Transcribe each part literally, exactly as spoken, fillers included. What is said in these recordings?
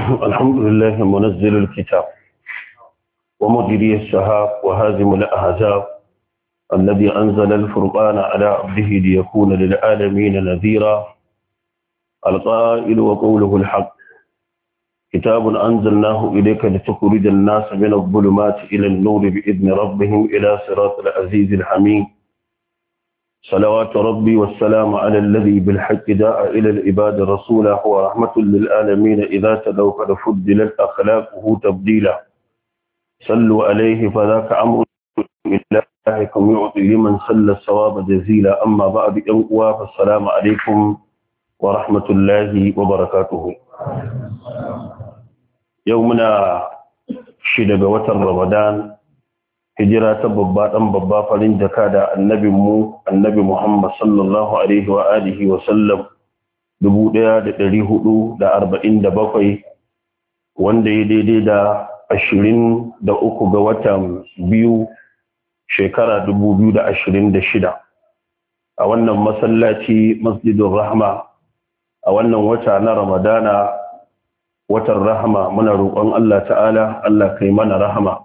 الحمد لله منزل الكتاب ومجري السحاب وهازم الأحزاب الذي أنزل الفرقان على عبده ليكون للعالمين نذيرا القائل وقوله الحق كتاب أنزلناه إليك لتخرج الناس من الظلمات إلى النور بإذن ربهم إلى صراط العزيز الحميد صلوات ربي والسلام على الذي بالحق جاء إلى العباد رسولا ورحمة للعالمين إذا تلوا قد فضلت أخلاقه تبديلا صلوا عليه فذاك أمر إلهكم يعطي لمن صلى الصواب جزيلا أما بعد أنقوا فالسلام عليكم ورحمة الله وبركاته يومنا شدق وتر رمضان hijira ta babba dan babba farin jaka da annabin mu annabi Muhammad sallallahu alaihi wa alihi wa sallam dubu ɗaya da ɗari hudu da arba'in da bakwai wanda ya daidai da ashirin da uku ga watan biyu shekara dubu biyu da ashirin da shida a wannan masallaci masjidin rahma a wannan wata na ramadana watan rahma muna roƙon Allah ta'ala Allah kai mana rahama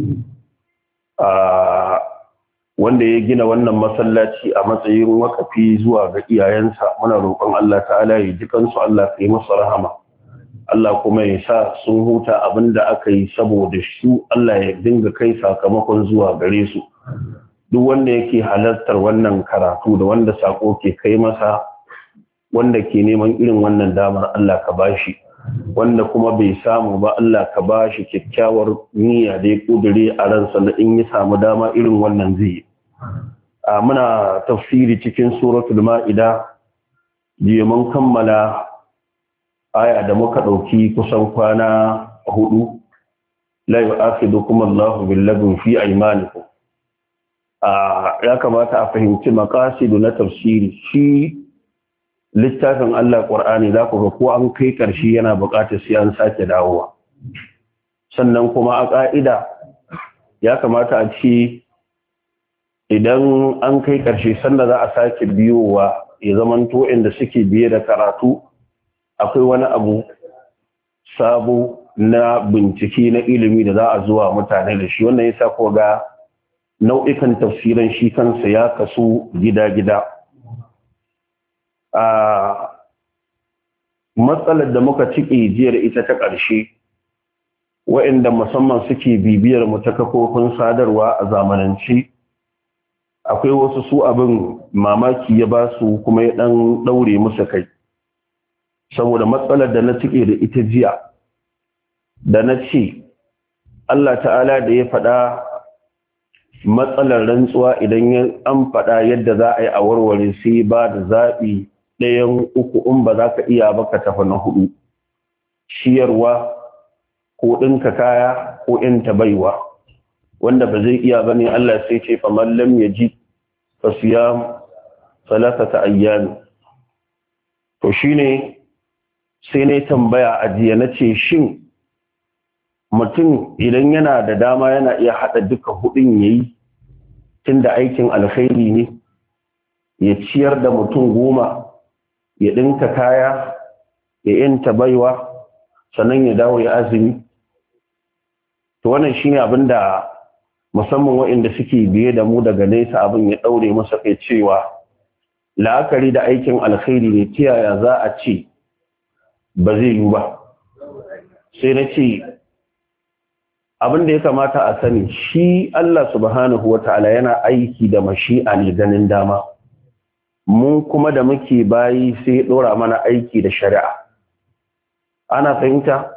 Uh, wanda ya gina wannan masallaci a matsayin wakafi zuwa ga iyayensa muna roƙon Allah ta'ala ya ji kansu Allah ka yi musu rahama Allah kuma ya sa sun huta abinda aka yi saboda su Allah ya dinga kai sakamakon zuwa gare su duk wanda yake halartar wannan karatu da wanda sako ke kai masa wanda ke neman irin wannan damar Allah ka bashi wanda kuma bai samu ba Allah ka ba shi kyakkyawar niyya da ya kudure a ransa na in ya samu dama irin wannan zai a muna tafsiri cikin suratul ma'ida jiya mun kammala aya da muka dauki kusan kwana hudu la yu'akhidukum Allahu bil-lagwi fi aymanikum a ya kamata a fahimci maqasidu na tafsiri shi littafin Allah ƙur'ani za ku ga ko an kai ƙarshe yana buƙatar sai an sake dawowa sannan kuma a ƙa'ida ya kamata a ce idan an kai ƙarshe sanda za a sake biyowa ya zamanto inda suke biye da karatu akwai wani abu sabo na bincike na ilimi da za a zuwa mutane da shi wannan yasa ko ga nau'ikan tafsiran shi kansa ya kasu gida-gida a matsalar da muka cike jiyar ita ta ƙarshe waɗanda musamman suke bibiyar mu ta kafofin sadarwa a zamanance akwai wasu su abin mamaki ya ba su kuma ya ɗan ɗaure musu kai saboda matsalar da na cike da ita jiya da na ce Allah ta'ala da ya faɗa matsalar rantsuwa idan an faɗa yadda za a yi a warware sai ba da zaɓi ɗayan uku in ba za ka iya ba ka tafi na hudu ciyarwa ko ɗinka kaya ko ta baiwa wanda ba zai iya ba ne Allah sai ce fa mallam ya ji fa siyam salatata ayyam to shine sai ne tambaya a jiya na ce shin mutum idan yana da dama yana iya haɗa duka hudun yayi tunda aikin alkhairi ne ya ciyar da mutum goma ya ɗinka kaya ya yanta baiwa sannan ya dawo ya azumi to wannan shine abin da musamman waɗanda suke biye da mu daga nesa abin ya ɗaure masa kai cewa la'akari da aikin alkhairi ne ta yaya za a ce ba zai yi ba sai na ce abin da ya kamata a sani shi Allah subhanahu wata'ala yana aiki da mashi'a ne ganin dama mu kuma da muke bayi sai dora mana aiki da shari'a ana fahimta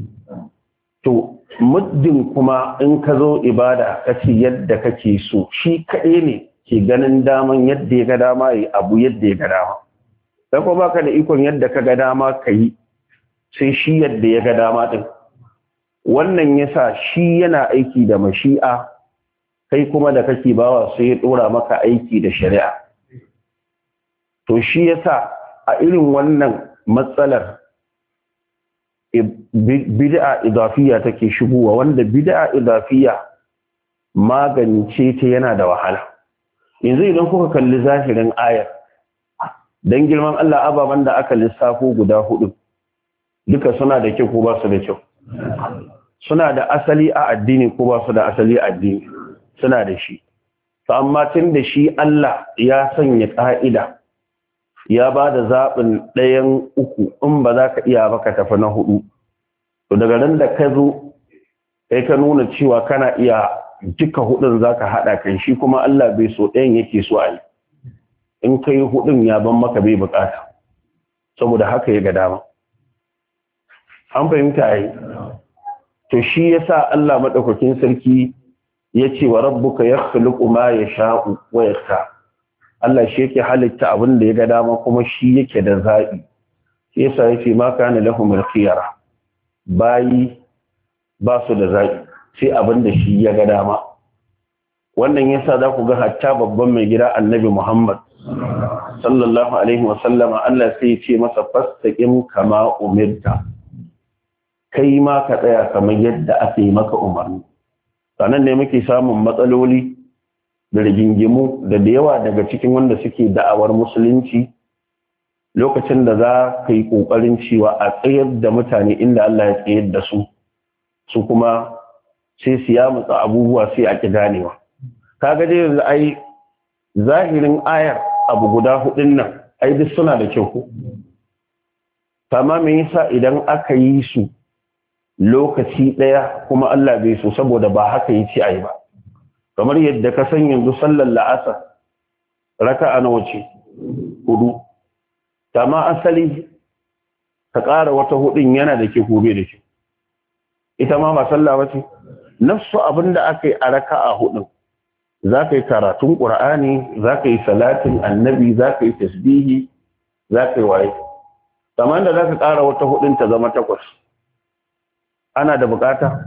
to muddin kuma in ka zo ibada kace yadda kake so shi kaɗai ne ke ganin daman yadda ya ga dama yi abu yadda ya ga dama sai ko baka da ikon yadda ka ga dama kai sai shi yadda ya ga dama din wannan yasa shi yana aiki da mashi'a kai kuma da kake bawa sai ya dora maka aiki da shari'a to shi yasa a irin wannan matsalar bid'a idafiya take shigowa wanda bid'a idafiya magance ta yana da wahala yanzu idan kuka kalli zahirin ayar dan girman Allah ababan da aka lissafo guda hudu duka suna da kyau ko ba su da kyau? Suna da asali a addini ko ba su da asali a addini? Suna da shi. To amma tun da shi Allah ya sanya ƙa'ida, ya ba da zaɓin ɗayan uku, in ba za ka iya ba ka tafi na hudu. To daga nan da ka zo kai ka nuna cewa kana iya duka hudun za ka haɗa kai, shi kuma Allah bai so ɗayan yake so a yi. In ka yi hudun ya ban maka bai bukata, saboda haka ya ga dama. An fahimta yi. To shi ya sa Allah maɗaukakin sarki ya ce wa rabbuka ya khuluqu ma ya sha'u wa yakta. Allah shi yake halitta abin da ya ga dama kuma shi yake da zaɓi. Shi yasa ya ce ma kana lahumul khiyara. Bayi ba su da zaɓi sai abin da shi ya ga dama. Wannan yasa za ku ga hatta babban mai gida Annabi Muhammad sallallahu alaihi wa sallama, Allah sai ya ce masa fastaqim kama umirta. Kai ma ka tsaya kamar yadda aka yi maka umarni. Sanan ne muke samun matsaloli da rigingimu da da yawa daga cikin wanda suke da'awar musulunci, lokacin da za ka yi ƙoƙarin cewa a tsayar da mutane inda Allah ya tsayar da su, su kuma sai su ya mutsa abubuwa sai a ƙi ganewa. Ka ga dai yanzu ai zahirin ayar abu guda hudun nan ai duk suna da kyau ko. Kama me yasa idan aka yi su lokaci ɗaya kuma Allah bai so, saboda ba haka yi ce ai ba. Kamar yadda ka san yanzu sallar la'asar raka'a nawa ce? Hudu. Kama asali ka ƙara wata hudun yana da ke gobe da ke. Ita ma ba sallah ba ce? Nafsu abin da aka yi a raka'a hudun, za ka yi karatun ƙur'ani, za ka yi salatin annabi, za ka yi tasbihi, za ka yi waye. Kamar da za ka ƙara wata hudun ta zama takwas. Ana da bukata?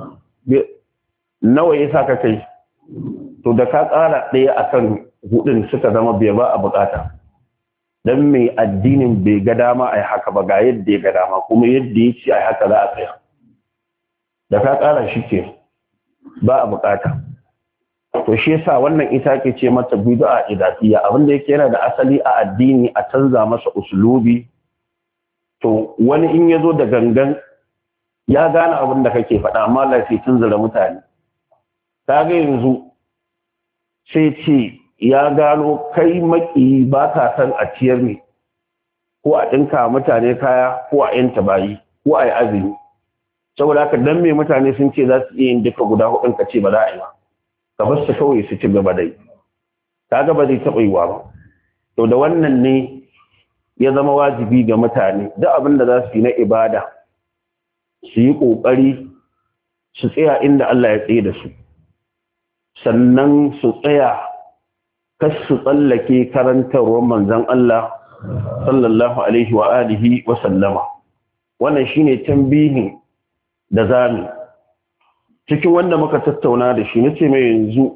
Nawa ya sa ka kai? To da ka ƙara ɗaya akan hudun suka zama bai ba a bukata. Don mai addinin bai ga dama a yi haka ba, ga yadda ya ga dama, kuma yadda ya ce a yi haka za a tsaya. Da ka ƙara shi ke ba a bukata. To shi yasa wannan ita ke ce mata bid'a idatiya, abinda yake yana da asali a addini a canza masa usulubi. To wani in ya zo da gangan ya gane abin da kake faɗa, amma lafi tunzura mutane. Ta ga yanzu sai ce ya gano kai maki ba ka san a ciyar ne, ko a ɗinka mutane kaya, ko a yanta bayi, ko a yi azumi. Saboda haka dan me mutane sun ce za su iya yin duka guda hudun ka ce ba za a yi ba, ka bar su kawai su ci gaba da yi. Ta ga ba zai taɓa yiwa ba. To da wannan ne ya zama wajibi ga mutane duk abin da za su yi na ibada su yi ƙoƙari su tsaya inda Allah ya tsaye da su, sannan su tsaya kas su tsallake karantarwar manzon Allah sallallahu alaihi wa alihi wa sallama. Wannan shine tambihin da zamu cikin wanda muka tattauna da shi. Nace mai yanzu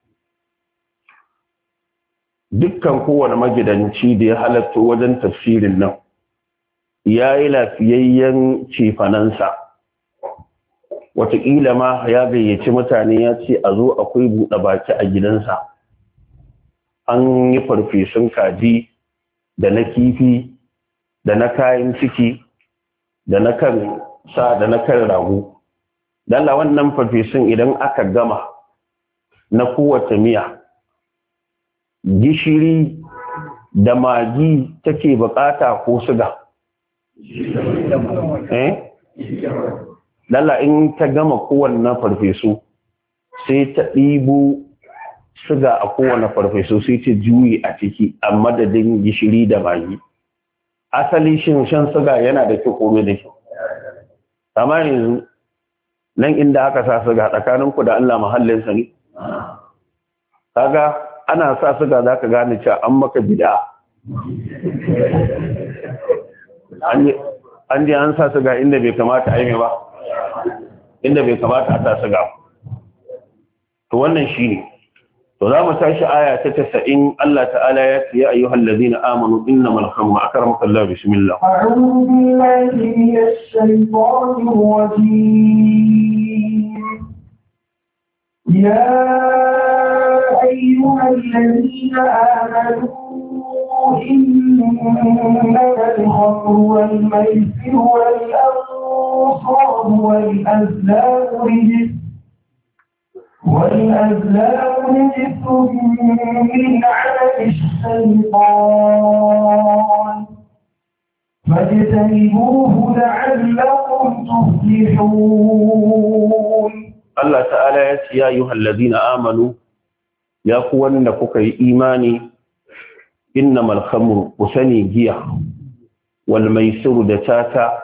dukkan kowane magidanci da ya halatta wajen tafsirin nan ya yi lafiyayyen cefanansa, wataƙila ma ya gayyaci mutane ya ce a zo akwai buɗe baki a gidansa, an yi farfesun kaji da na kifi da na kayan ciki da na kan sa da na kan rago. Dalla wannan farfesun idan aka gama na kowace miya, gishiri da magi take bukata ko suga? Eh? Lalla in ta gama kowanne farfesu sai ta ɗibo suga a kowanne farfesu sai ta juyi a ciki a madadin gishiri da magi. Asali shin shan suga yana da kyau ko da kyau? Amma yanzu nan inda aka sa suga tsakaninku da Allah mahallinsa ne? Kaga ana sa suga za ka gane cewa an maka bid'a. An je an sa suga inda bai kamata a yi ba, inda bai kamata a sa suga. To wannan shi ne. To za mu tashi aya ta tasa'in. Allah ta'ala ya ce ya ayyuhal ladina amanu innamal khamru, akramaka Allah, bismillah. A'udhu billahi minash shaitanir rajim. Ya أيها الذين آمنوا إنما الخمر والميسر والأنصاب والأزلام رجس والأزلام رجس من عمل الشيطان فاجتنبوه لعلكم تفلحون. الله تعالى يا أيها الذين آمنوا يا قوان لكوك إيماني إنما الخمر وسني جيا والميسر دتاتا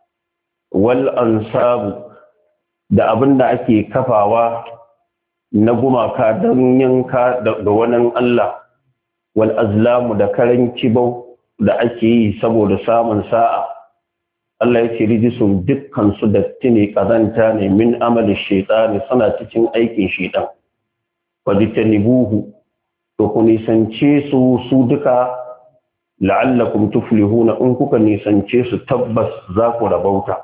والأنصاب da abin da ake kafawa na gumaka don yanka da wani Allah wal azlamu da karan kibau da ake yi saboda samun sa'a Allah ya ce rijisun dukkan su datti ne kazanta ne min amalin shaitani suna cikin aikin shaitan wajtanibuhu to ku nisance su su duka la'allakum tuflihuna in kuka nisance su tabbas za ku rabauta.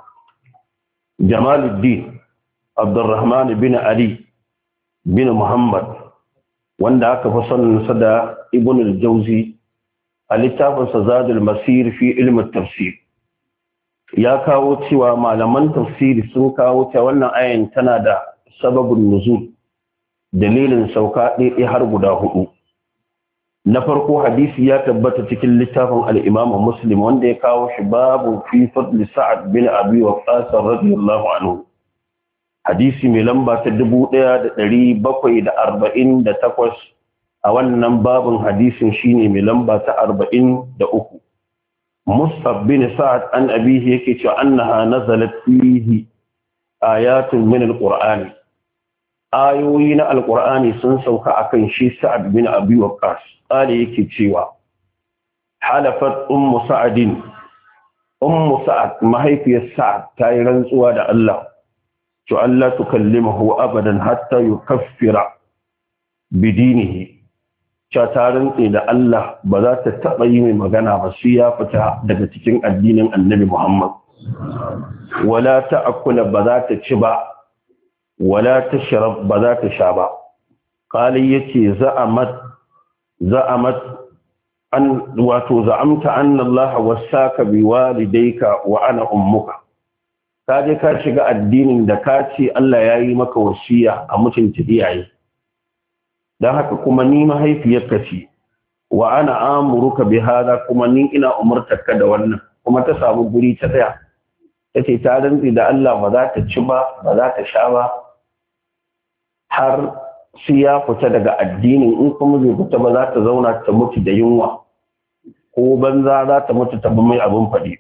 Jamaluddin Abdurrahman bin Ali bin Muhammad wanda aka fi saninsa da Ibn al-Jawzi a littafinsa Zadul Masir fi ilmin tafsir ya kawo cewa malaman tafsiri sun kawo cewa wannan ayan tana da sababin nuzul dalilin sauka ɗaya har guda hudu. Na farko hadisi ya tabbata cikin littafin al-Imam Muslim wanda ya kawo shi babu fi fadli Sa'ad bin Abi Waqqas radiyallahu anhu. Hadisi mai lamba ta dubu ɗaya da ɗari bakwai da arba'in da takwas a wannan babin hadisin shine mai lamba ta arba'in da uku. Mus'ab bin Sa'ad an abihi yake cewa annaha nazalat fihi ayatun min al-Qur'ani. Ayoyi na al-Qur'ani sun sauka akan shi Sa'ad bin Abi Waqqas. Qali yake cewa halafat ummu Sa'adin ummu Sa'ad mahaifiyar Sa'ad ta yi rantsuwa da Allah to Allah tukallimahu abadan hatta yukaffira bidinihi cha ta rantsi da Allah ba za ta taba yi mai magana ba sai ya fita daga cikin addinin Annabi Muhammad wala ta'kula ba za ta ci ba wala tashrab ba za ta sha ba qali yace za'amat za'amat an wato za'amta anna Allah wasaka biwalidayka wa ana ummuka ka je ka shiga addinin da ka ce Allah ya yi maka wasiya a mutunta iyaye don haka kuma ni mahaifiyarka ce wa ana amuruka bi hada kuma ni ina umartarka da wannan kuma ta samu guri ta tsaya ta ce ta rantsi da Allah ba za ta ci ba ba za ta sha ba har sai ya fita daga addinin in kuma zai fita ba za ta zauna ta mutu da yunwa ko banza za ta mutu ta bi mai abin faɗi.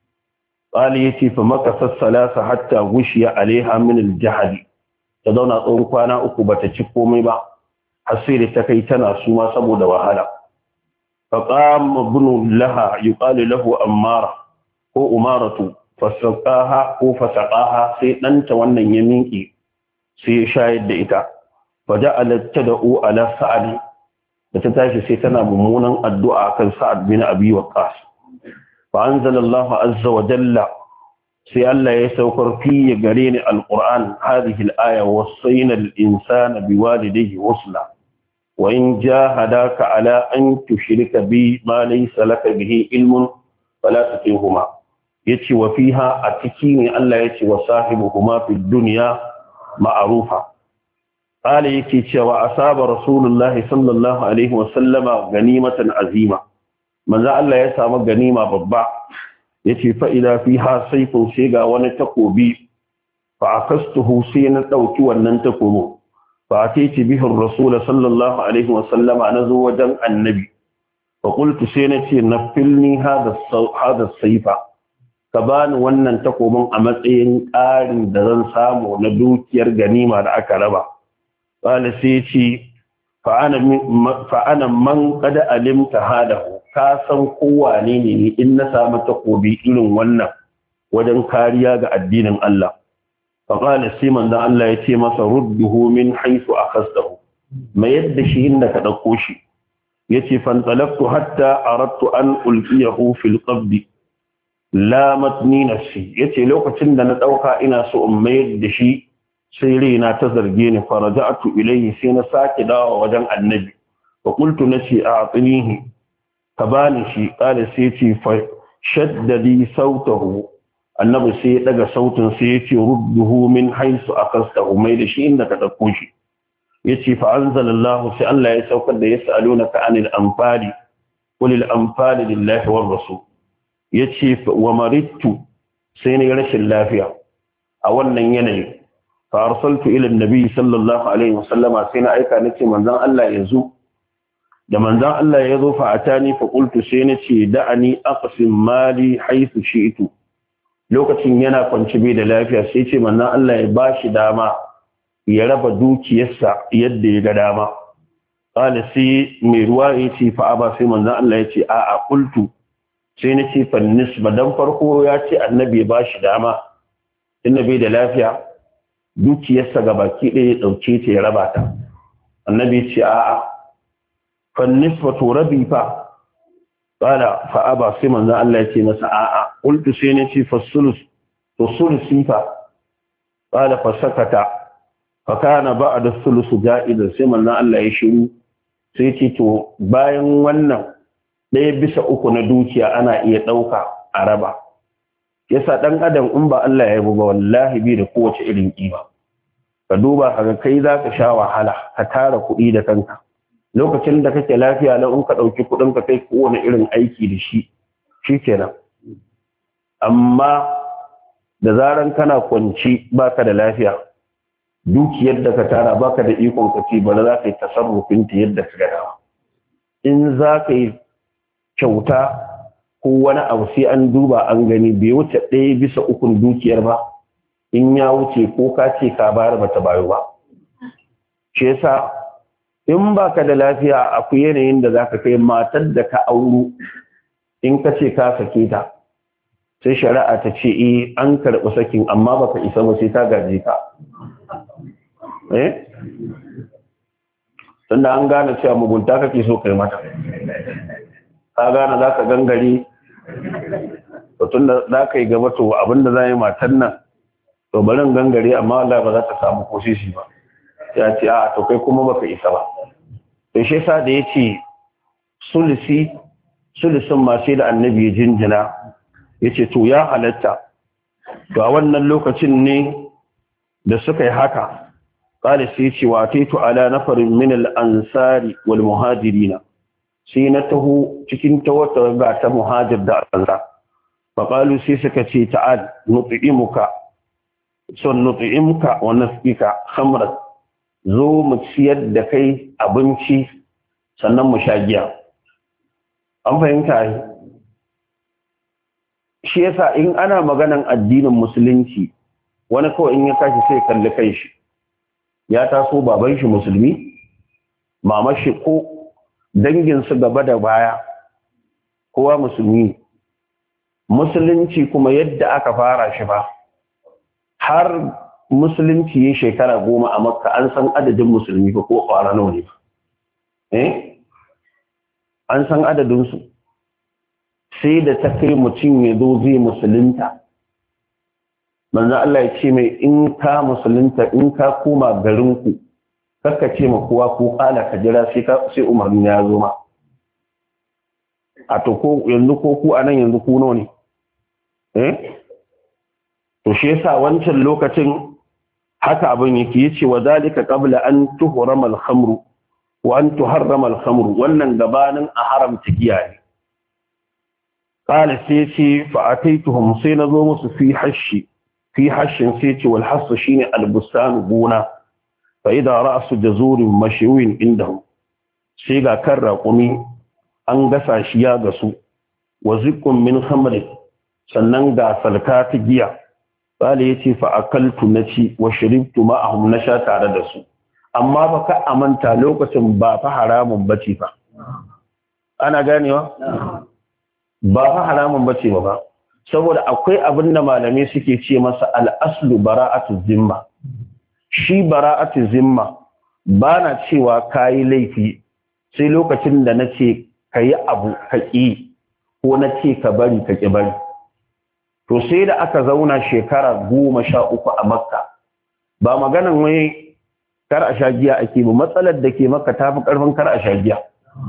Ƙali ya ce fa maka sassalasa hatta gushiya alaiha min aljahali ta zauna tsawon kwana uku bata ci komai ba har sai da ta kai tana suma saboda wahala. Fa qama ibnu laha yuqalu lahu ammara ko umaratu fasaqaha ko fasaqaha sai danta wannan ya minki sai ya shayar da ita. Fa ja'alat tad'u ala sa'ad da ta tashi sai tana mummunan addu'a kan Sa'ad bin Abi Waqqas. فأنزل الله عز وجل سي الله يسوكر في قرين القرآن هذه الآية وصينا الإنسان بوالديه وصلا وإن جاهداك على أن تشرك بي ما ليس لك به علم فلا تطيعهما يتي وفيها أتكيني الله يتي وصاحبهما في الدنيا معروفا قال يتي وأصاب رسول الله صلى الله عليه وسلم غنيمة عظيمة manzo Allah ya samu ganima babba yace fa ila fiha sayfun sai ga wani takobi fa akastuhu sai na dauki wannan takobo fa atiti bihi ar-rasul sallallahu alaihi wa sallama nazo wajen annabi fa qultu sai nace nafilni hada hada sayfa ka bani wannan takobin a matsayin ƙarin da zan samu na dukiyar ganima da aka raba qala sai yace fa ana fa ana man qad alimta hadahu ka san kowane ne in na samu takobi irin wannan wajen kariya ga addinin Allah fa qala siman da Allah ya ce masa rudduhu min haythu akhastahu mai yadda shi inda ka dauko shi yace fan talaqtu hatta aradtu an ulqiyahu fil qabd la matni nafsi yace lokacin da na dauka ina so in mayar da shi sai raina ta zarge ni faraja'tu ilayhi sai na sake dawo wajen annabi fa qultu nashi a'tinihi ka bani shi qala sai ce fa shaddadi sautahu annabi sai ya daga sautin sai ya ce rudduhu min haisu akastahu mai da shi inda ka dauko shi yace fa anzalallahu sai Allah ya saukar da yasalunaka anil anfali qul al anfali lillahi war rasul yace wa maridtu sai ne rashin lafiya a wannan yanayi fa arsaltu ila annabi sallallahu alaihi wasallama sai na aika nace manzon Allah yazo da manzon Allah yazo fa atani fa qultu sai nace da'ani aqsim mali haythu shi'tu lokacin yana kwanci bai da lafiya sai ce manzon Allah ya bashi dama ya raba dukiyarsa yadda ya ga dama qala sai mai ruwa yace fa aba sai manzon Allah yace a a qultu sai nace fa nisba dan farko ya ce annabi ya bashi dama annabi da lafiya dukiyarsa gabaki ɗaya ya dauke ta ya raba ta annabi ce a a fa nisba to rabi fa qala fa aba sai manzon Allah yace masa a a qultu sai nace fa sulus to sulusi fa qala fa sakata fakana ba'da sulusu ja'idan sai manzon Allah ya shiru sai ce to bayan wannan ɗaya bisa uku na dukiya ana iya ɗauka a raba yasa ɗan adam in ba Allah ya buga wallahi bi da kowace irin ƙima ka duba kaga kai zaka sha wahala ka tara kuɗi da kanka lokacin da kake lafiya na in ka ɗauki kuɗin ka kai kowane irin aiki da shi shikenan amma da zaran kana kwanci baka da lafiya dukiyar da ka tara baka da ikon ka ci bala za ka yi tasarrufin ta yadda ka gada in za ka yi kyauta ko wani abu sai an duba an gani bai wuce ɗaya bisa ukun dukiyar ba in ya wuce ko ka ce ka bayar ba ta bayo ba shi yasa in baka da lafiya akwai yanayin da za ka kai matar da ka auro in ka ce ka sake ta sai shari'a ta ce eh an karɓi sakin amma baka isa ba sai ta gaje ka eh tunda an gane cewa mugunta kake so kai mata ka gane za ka gangare to tunda za ka yi gaba to abinda za yi matan nan to barin gangare amma Allah ba za ta samu kosisi ba ya ce a to kai kuma baka isa ba to shi yasa da yace sulusi sulusun ma sai da annabi ya jinjina yace to ya halatta to a wannan lokacin ne da suka yi haka قال سيتي واتيت على نفر من الأنصار والمهاجرين سينته تكين توتر بعد مهاجر دا الله فقالوا سيسكتي تعال نطعمك سن نطعمك ونسقيك خمرا زو متسيد دكي أبنشي سنن مشاجيا an fahimta yi shi yasa in ana maganan addinin musulunci wani kawai in ya kashi sai kalli kai shi ya taso baban shi musulmi mama shi ko danginsu gaba da baya kowa musulmi musulunci kuma yadda aka fara shi ba har musulunci ya shekara goma a makka an san adadin musulmi ba ko ƙwara nawa ne ba eh an san adadinsu sai da ta kai mutum ya zo zai musulunta manzo Allah ya ce mai in ka musulunta in ka koma garinku kaka ce ma kowa ko kala ka jira sai ka sai umarni ya zo ma a to ko yanzu ko ku anan yanzu ku nawa ne eh to shi yasa wancan lokacin haka abin yake yace wa zalika qabla an tuhrama al-khamru wa an tuharrama al-khamru wannan gabanin a haramta giya ne qala sai ce fa ataituhum sai nazo musu fi hashi في حش سيتي والحص شيني البستان بونا فإذا رأس جزور مشوين عندهم سيغا كرر قمي أنغسا شياغسو وزق من خمر سننغا سلكات جيا قال يتي فأكلت نتي وشربت معهم نشا تاردسو أما بكا أمنتا لوكة بافا حرام بتيفا أنا غانيوا بافا حرام بتيفا saboda akwai abin da malamai suke ce masa al'aslu bara'atu zimma shi bara'atu zimma ba na cewa kayi laifi sai lokacin da na ce ka yi abu ka ƙi ko na ce ka bari ka ƙi bari to sai da aka zauna shekara goma sha uku a makka ba maganan wai kar a sha giya ake ba matsalar da ke maka ta fi ƙarfin kar a sha giya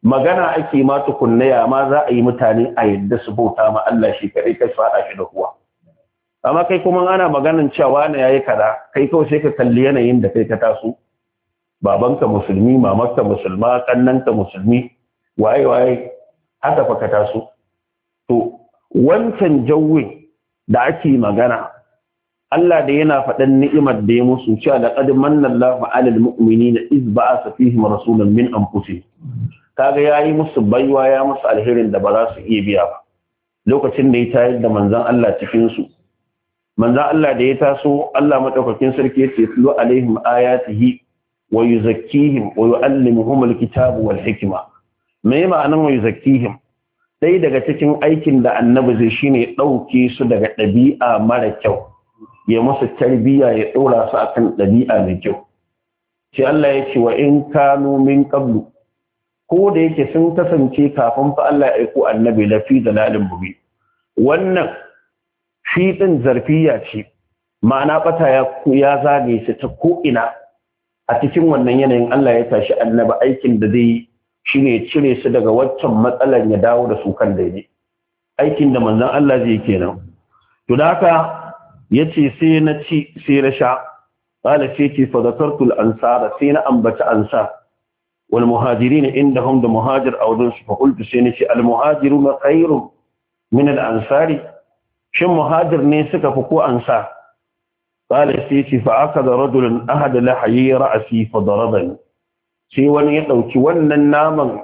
magana ake ma tukunna ya ma za a yi mutane a yadda su bauta ma Allah shi kaɗai kai faɗa shi da kuwa amma kai kuma ana maganan cewa na yayi kaza kai kawai sai ka kalli yanayin da kai ka taso babanka musulmi mamarka musulma kannanka musulmi waye waye haka fa ka taso to wancan jawwi da ake magana Allah da yana faɗan ni'imar da ya musu cewa laqad manna Allahu 'alal mu'minina iz ba'atha fihim rasulan min anfusihim kaga yayi musu baiwa ya musu alherin da ba za su iya biya ba lokacin da ya tayar da manzon Allah cikin su manzon Allah da ya taso Allah madaukakin sarki ya ce tulu alaihim ayatihi wa yuzakkihim wa yu'allimuhum alkitaba wal hikma me ma'anan wa yuzakkihim sai daga cikin aikin da annabi zai shine dauke su daga ɗabi'a mara kyau ya musu tarbiyya ya ɗora su akan ɗabi'a mai kyau sai Allah ya ce wa in kanu min qablu ko da yake sun kasance kafin fa Allah ya aiko annabi lafi dalalin bubi wannan shi din zarfiya ce ma'ana bata ya ya zage shi ta ko ina a cikin wannan yanayin Allah ya tashi annabi aikin da zai shine cire su daga waccan matsalar ya dawo da su kan daidai aikin da manzon Allah zai kenan to da haka yace sai na ci sai na sha qala sai ki fa zakartul ansar sai na ambata ansar wal muhajirin indahum da muhajir awdun su fa qultu sai nace al muhajiruna khairun min al ansari shin muhajir ne suka fi ko ansar qala sai ki fa akada rajulun ahad lahi ra'si fa darabani sai wani ya dauki wannan naman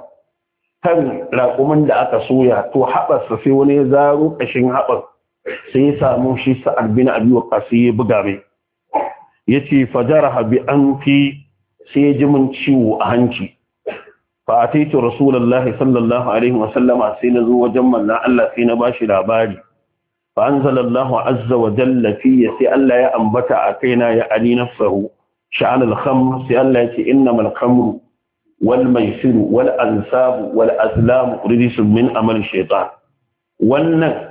kan raƙumin da aka soya to haɓarsa sai wani ya zaro ƙashin haɓar sai ya samu shi sa'ad bin abi waqas ya buga mai yace fajaraha bi anfi sai ya ji mun ciwo a hanci fa ataitu rasulullahi sallallahu alaihi wa sallama sai na zo wajen manzon Allah sai na bashi labari fa anzalallahu azza wa jalla fi sai Allah ya ambata a kaina ya ali nafsuhu sha'an al-khamr sai Allah yace innamal khamru wal maisiru wal ansabu wal azlamu rijsun min amali shaytan wannan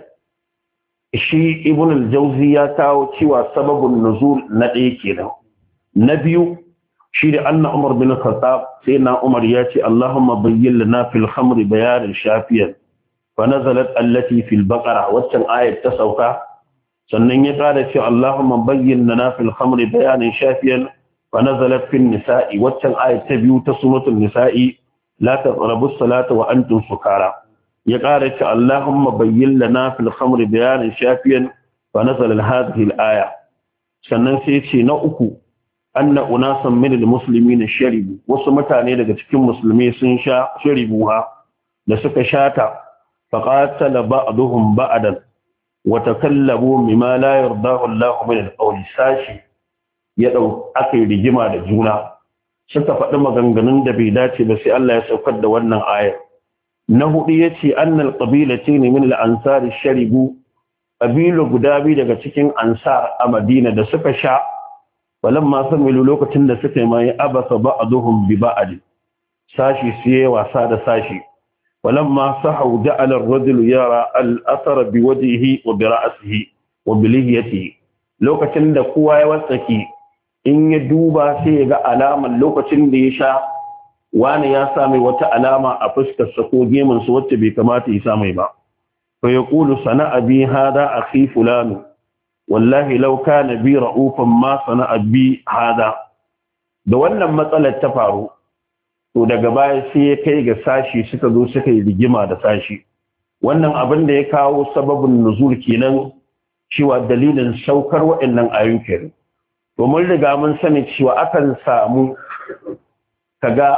shi ibn al-jawzi ya kawo cewa sababun nuzul na ɗaya kenan na biyu shi da anna umar bin khattab sai na umar ya ce allahumma bayyin lana fil khamr bayanan shafiyan fa nazalat allati fil baqara waccan ayat ta sauka sannan ya kada ce allahumma bayyin lana fil khamr bayanan shafiyan fa nazalat fil nisa'i waccan ayat ta biyu ta suratul nisa'i la taqrabus salata wa antum sukara ya ƙara ce Allahumma bayyin lana fil khamri bayanan shafiyan fa nazala hadhihi al-aya sannan sai ce na uku anna unasan min al-muslimin sharibu wasu mutane daga cikin musulmi sun sha sharibuha da suka shata fa qatala ba'dhum ba'dan wa takallabu bima la yardahu Allah min al-qawl sashi ya dau akai rigima da juna suka faɗi maganganun da bai dace ba sai Allah ya saukar da wannan ayar na hudu ya ce annal ƙabilace ne min al'ansari sharibu ƙabilu guda biyu daga cikin ansar a madina da suka sha balan masu milu lokacin da suka yi mai abasa ba a zuhun bi ba'adi sashi siye wasa da sashi balan masu hau ja'alar rajulu yara al'asar bi wajihi wa bi ra'asihi wa bi lihiyati lokacin da kowa ya wasaki in ya duba sai ya ga alaman lokacin da ya sha wani ya sami wata alama a fuskarsa ko gemansa wacce bai kamata ya sami ba fa yaqulu sana'a bi hada akhi fulan wallahi law kana bi ra'ufan ma sana'a bi hada da wannan matsalar ta faru to daga baya sai ya kai ga sashi suka zo suka yi rigima da sashi wannan abin da ya kawo sababin nuzul kenan cewa dalilin saukar waɗannan ayyukan to mun riga mun sani cewa akan samu kaga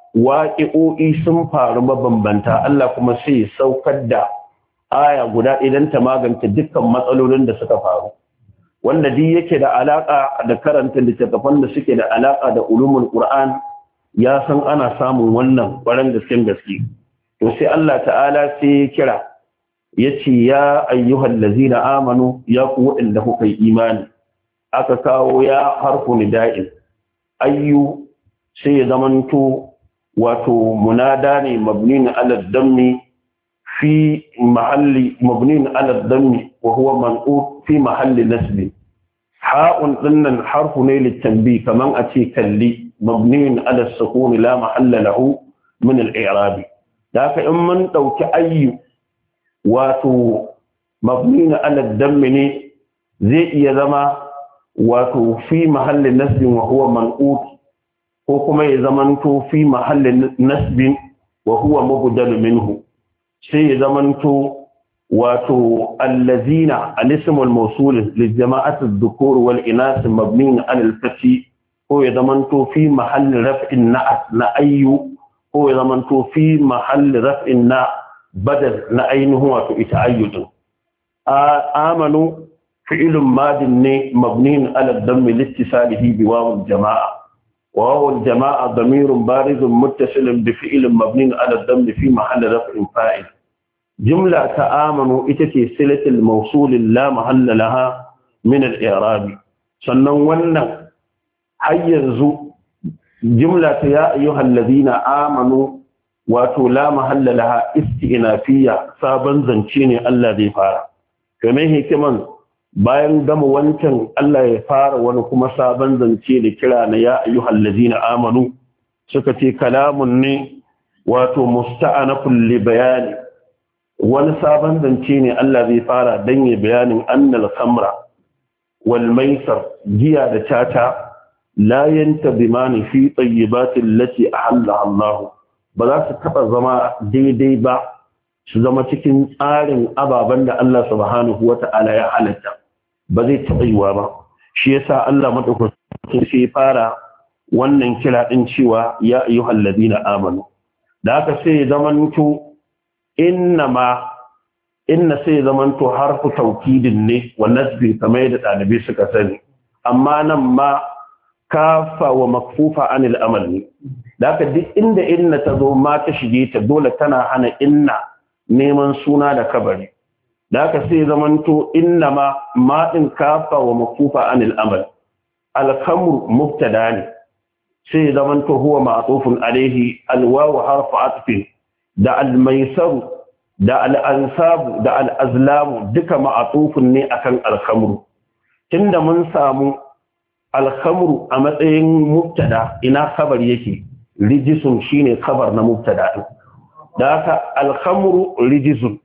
waƙi'o'i sun faru mabambanta Allah kuma sai saukar da aya guda idan ta magance dukkan matsalolin da suka faru wanda duk yake da alaka da karanta littattafan da suke da alaka da ulumul Qur'an ya san ana samun wannan ƙwarar gasken gaske to sai Allah ta'ala sai ya kira yace ya ayyuhal ladzina amanu ya ku waɗanda kuka yi imani aka kawo ya harfu nida'in ayyu sai ya zamanto wato munada ne mabnin ala dammi fi mahalli mabnin ala dammi wa huwa man'ut fi mahalli nasb ha'un dinnan harfu ne litanbi kaman a ce kalli mabnin ala sukun la mahalla lahu min al-i'rab da haka in mun ɗauki ayyu wato mabni na ala dammi ne zai iya zama wato fi mahallin nasbin wa huwa man'ut ko kuma ya zamanto fi mahallin nasbin wa huwa mubdal minhu sai ya zamanto wato allazina al-ismul mawsul li jama'ati adh-dhukur wal inath mabni ala al-fathi ko ya zamanto fi mahallin raf'in na'at na ayyu ko ya zamanto fi mahallin raf'in na badal na ainihu wato ita ayyudin amanu fi'ilun madin ne mabnin ala dammi littisalihi bi wawul jama'a wawul jama'a damirun barizun muttasilin bi fi'ilin mabnin ala dammi fi mahalli raf'in fa'il jumla ta amanu ita ce silatul mawsulin la mahalla laha min al-i'rab sannan wannan har yanzu jumla ta ya ayyuhal ladina amanu wato la mahalla laha isti'nafiyya sabon zance ne Allah zai fara kamar hikiman bayan gama wancan Allah ya fara wani kuma sabon zance da kira na ya ayyuhal ladina amanu suka ce kalamun ne wato musta'anafun li bayani wani sabon zance ne Allah zai fara dan ya bayanin annal khamra wal maisar giya da tata la yantabimani fi tayyibati allati ahalla Allah ba za su taɓa zama daidai ba su zama cikin tsarin ababen da Allah subhanahu wa ta'ala ya halatta ba zai taɓa yiwa ba shi yasa Allah madaukakin sai fara wannan kira din cewa ya ayyuhal ladina amanu da haka sai zamanto inna ma inna sai zamanto harfu taukidin ne wa nasbi kamar da ɗalibai suka sani amma nan ma kafa wa makfufa anil amal ne da haka duk inda inna ta zo ma ta shige ta dole tana hana inna neman suna da kabari da haka sai zamanto inna ma ma din kafa wa makfufa anil amal al-khamr mubtada ne sai zamanto huwa ma'tufun alayhi al-wawu harfu atfin da al-maisar da al-ansab da al-azlam duka ma'tufun ne akan al-khamr tunda mun samu al-khamr a matsayin mubtada ina khabar yake rijisun shine khabar na mubtada da haka al-khamru rijisun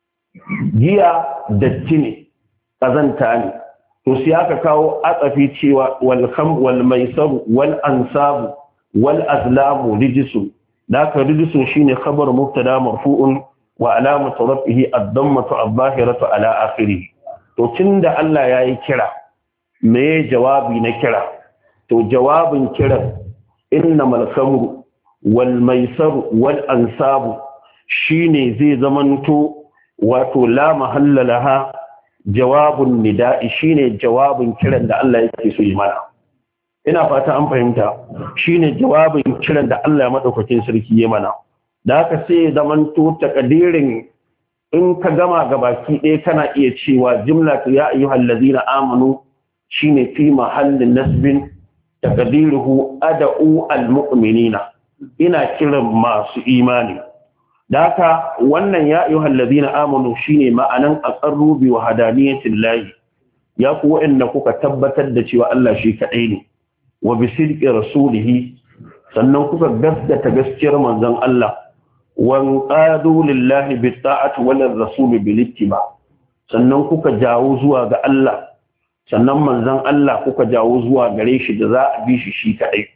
giya datti ne kazanta ne to sai aka kawo atsafi cewa wal kham wal maisar wal ansab wal azlam rijisun da haka rijisun shine khabar mubtada marfu'un wa alamatu rafihi ad-dammatu adh-dhahiratu ala akhirih to tunda Allah yayi kira me jawabi na kira to jawabin kiran innamal khamru wal maisar wal ansab shine zai zamanto wato la mahalla laha jawabun nida'i shine jawabin kiran da Allah yake so yi mana ina fata an fahimta shine jawabin kiran da Allah ya madaukakin sarki ya mana da haka sai zamanto takadirin in ka gama gabaki ɗaya kana iya cewa jumla ya ayyuhal ladina amanu shine fi mahallin nasbin takdiruhu ad'u almu'minina ina kiran masu imani da haka wannan ya ayyuhal ladina amanu shine ma'anan aqarru bi wahdaniyatil lahi ya ku wa'anda kuka tabbatar da cewa Allah shi kadai ne wa bi sidqi rasulihi sannan kuka gaskata gaskiyar manzon Allah wan qadu lillahi bi ta'ati wal rasul bil ittiba sannan kuka jawo zuwa ga Allah sannan manzon Allah kuka jawo zuwa gare shi da za a bi shi shi kadai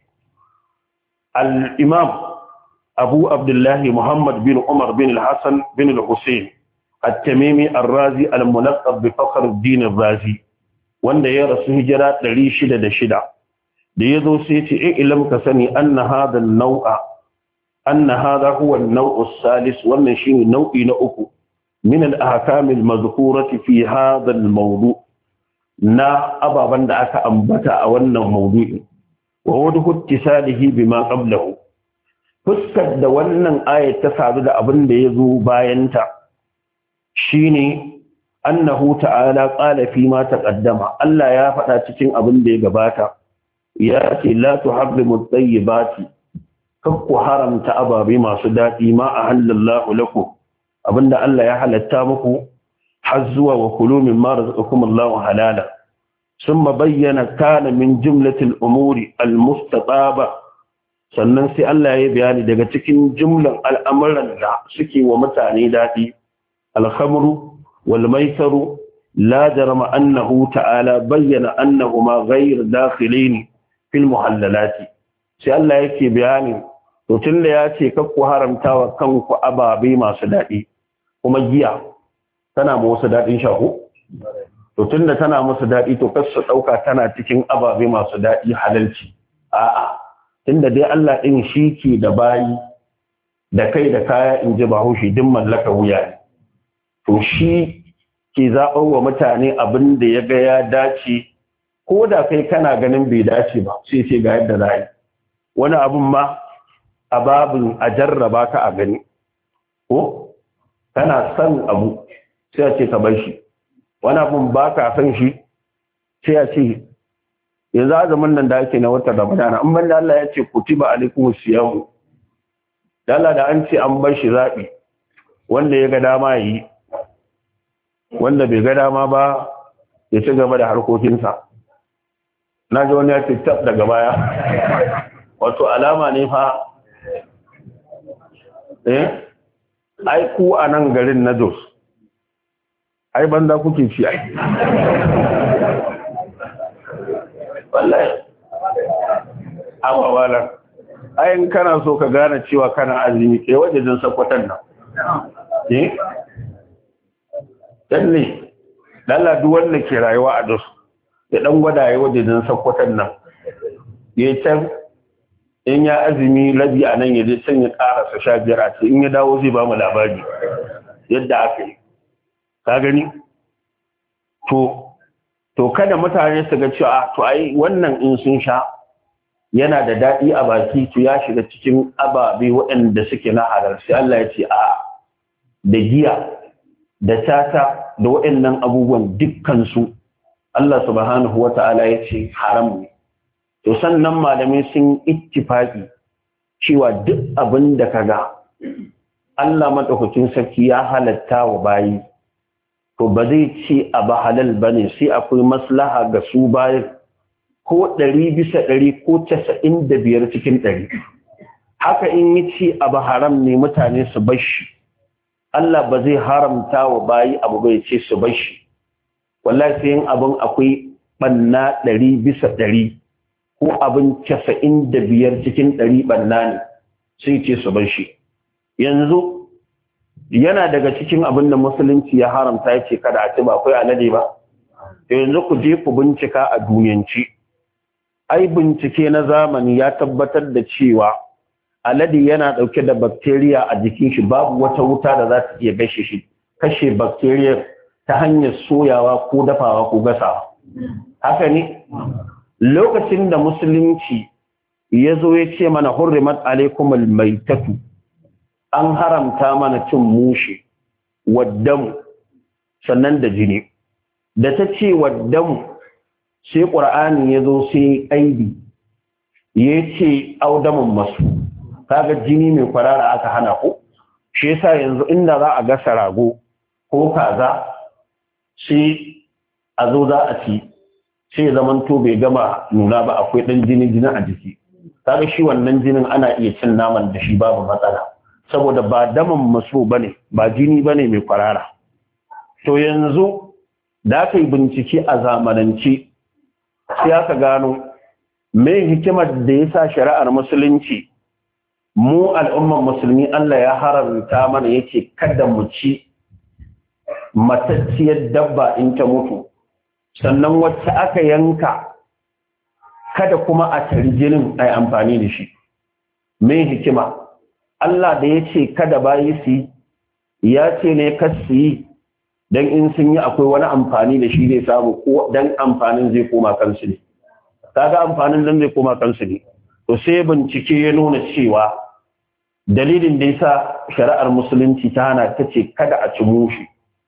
al-imam abu abdullahi muhammad bin umar bin al-hasan bin al-husayn at-tamimi ar-razi al-mulaqab bi fakhr ad-din ar-razi wanda ya rasu hijira ɗari shida da shida da yazo sai ce in ilam ka sani anna hadha an-naw'a anna hadha huwa an-naw'u as-salis wannan shine nau'i na uku min al-ahkam al-madhkurati fi hadha al-mawdu' na ababan da aka ambata a wannan mawdu'i wa wajhu ittisalihi bima qablahu fuskar da wannan ayat ta sadu da abin da yazo bayan ta shine annahu ta'ala qala fi ma taqaddama Allah ya faɗa cikin abin da ya gabata ya ce la tuharrimu at-tayyibati kakku haramta ababe masu dadi ma ahallallahu lakum abinda Allah ya halatta muku har zuwa wa kulu mimma razaqakum Allahu halala thumma bayyana kana min jumlatil umuri al-mustataba sannan sai Allah ya bayani daga cikin jumlan al'amuran da suke wa mutane daɗi alhamru wal maitaru la jarama annahu ta'ala bayyana annahuma ghayr dakhilin fil muhallalati sai Allah yake bayani to tunda ya ce kakku haramta wa kanku ababe masu daɗi kuma giya tana ma wasu daɗin shahu to tunda tana musu daɗi to kar su ɗauka tana cikin ababe masu daɗi halalci a'a tunda dai Allah ɗin shi ke da bayi da kai da kaya in ji bahaushe duk mallaka wuya ne to shi ke zaɓar wa mutane abin da ya ga ya dace ko da kai kana ganin bai dace ba sai ce ga yadda za yi wani abin ma a babin a jarraba ka a gani ko kana son abu sai a ce ka bar shi wani abin ba ka san shi sai a ce yanzu azumin nan da ake na watan ramadana an banda Allah ya ce kutiba alaikum siyamu da Allah da an ce an bar shi zaɓi wanda ya ga dama yi wanda bai ga dama ba ya ci gaba da harkokinsa na ji wani ya ce tab daga baya wato alama ne fa eh ai ku a nan garin na Jos ai banda kuke ci ai wallahi awa wala ai in kana so ka gane cewa kana azumi kai wajen sakwatan nan eh dan ne lalla duk wanda ke rayuwa a Jos ya dan gwada yayi wajen sakwatan nan yayi can in ya azumi labi a nan yaje can ya karasa sha biyar a ce in ya dawo zai ba mu labari yadda aka yi ka gani to to kada mutane su ga cewa to ai wannan in sun sha yana da daɗi a baki to ya shiga cikin ababe waɗanda suke na halal sai Allah ya ce a da giya da tata da waɗannan abubuwan dukkan su Allah subhanahu wata'ala ya ce haram ne to sannan malamai sun ittifaqi cewa duk abin da kaga Allah madaukakin sarki ya halatta wa bayi to ba zai ce abu halal ba ne sai akwai maslaha ga su bayan ko ɗari bisa ɗari ko casa'in da biyar cikin ɗari haka in yi ce abu haram ne mutane su bashi Allah ba zai haramta wa bayi abu bai ce su bashi wallahi sai yin abin akwai ɓanna ɗari bisa ɗari ko abin casa'in da biyar cikin ɗari ɓanna ne sai ce su bashi yanzu yana daga cikin abin da musulunci ya haramta ya ce kada a ci ba akwai alade ba yanzu ku je ku bincika a duniyanci ai bincike na zamani ya tabbatar da cewa alade yana dauke da bacteria a jikin shi babu wata wuta da za ta iya gashe shi kashe bacteria ta hanyar soyawa ko dafawa ko gasawa haka ne lokacin da musulunci ya zo ya ce mana hurrimat alaikumul maitatu an haramta mana cin mushe waddamu sannan da jini da ta ce waddamu sai ƙur'ani ya zo sai aibi ya ce audamun masu kaga jini mai kwarara aka hana ko shi yasa yanzu inda za a gasa rago ko kaza sai a zo za a ci sai zaman to bai gama nuna ba akwai ɗan jini jini a jiki kaga shi wannan jinin ana iya cin naman da shi babu matsala saboda ba daman maso bane ba jini bane mai kwarara to yanzu da aka yi bincike a zamanance sai aka gano mai hikimar da ya sa shari'ar musulunci mu al'ummar musulmi Allah ya haramta mana yake kada mu ci matacciyar dabba in ta mutu sannan wacce aka yanka kada kuma a tari jinin a yi amfani da shi mai hikima Allah da ya ce kada bayi su yi ya ce ne kas su yi don in sun yi akwai wani amfani da shi zai samu ko don amfanin zai koma kansu ne kaga amfanin don zai koma kansu ne to sai bincike ya nuna cewa dalilin da yasa shari'ar musulunci ta hana ta ce kada a ci mushi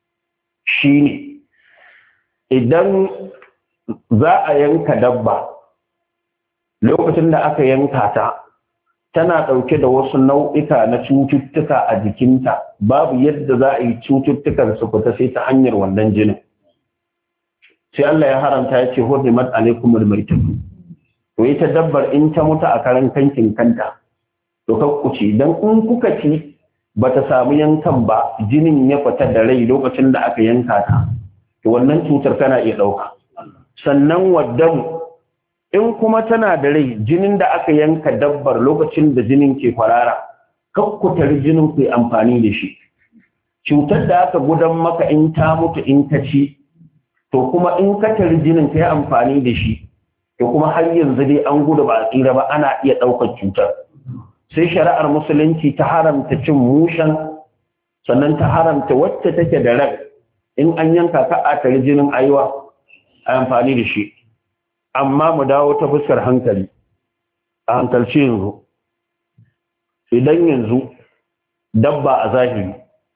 shine idan za a yanka dabba lokacin da aka yanka ta tana ɗauke da wasu nau'ika na cututtuka a jikinta babu yadda za a yi cututtukan su fita sai ta hanyar wannan jinin sai Allah ya haramta ya ce hurrimat alaikumul maitatu to to ita dabbar in ta mutu a karan kankin kanta to kakkuci dan in kuka ci bata samu yankan ba jinin ya fita da rai lokacin da aka yanka ta to wannan cutar tana iya dauka sannan waddamu in kuma tana da rai jinin da aka yanka dabbar lokacin da jinin ke kwarara kakkutar jinin ku amfani da shi cutar da aka gudan maka in ta mutu in ka ci to kuma in ka tari jinin ka yi amfani da shi to kuma har yanzu dai an gudu ba a tsira ba ana iya ɗaukar cutar sai shari'ar musulunci ta haramta cin mushen sannan ta haramta wacce take da rai in an yanka ka a tari jinin aiwa a amfani da shi amma mu dawo ta fuskar hankali a hankalci yanzu idan yanzu dabba a zahiri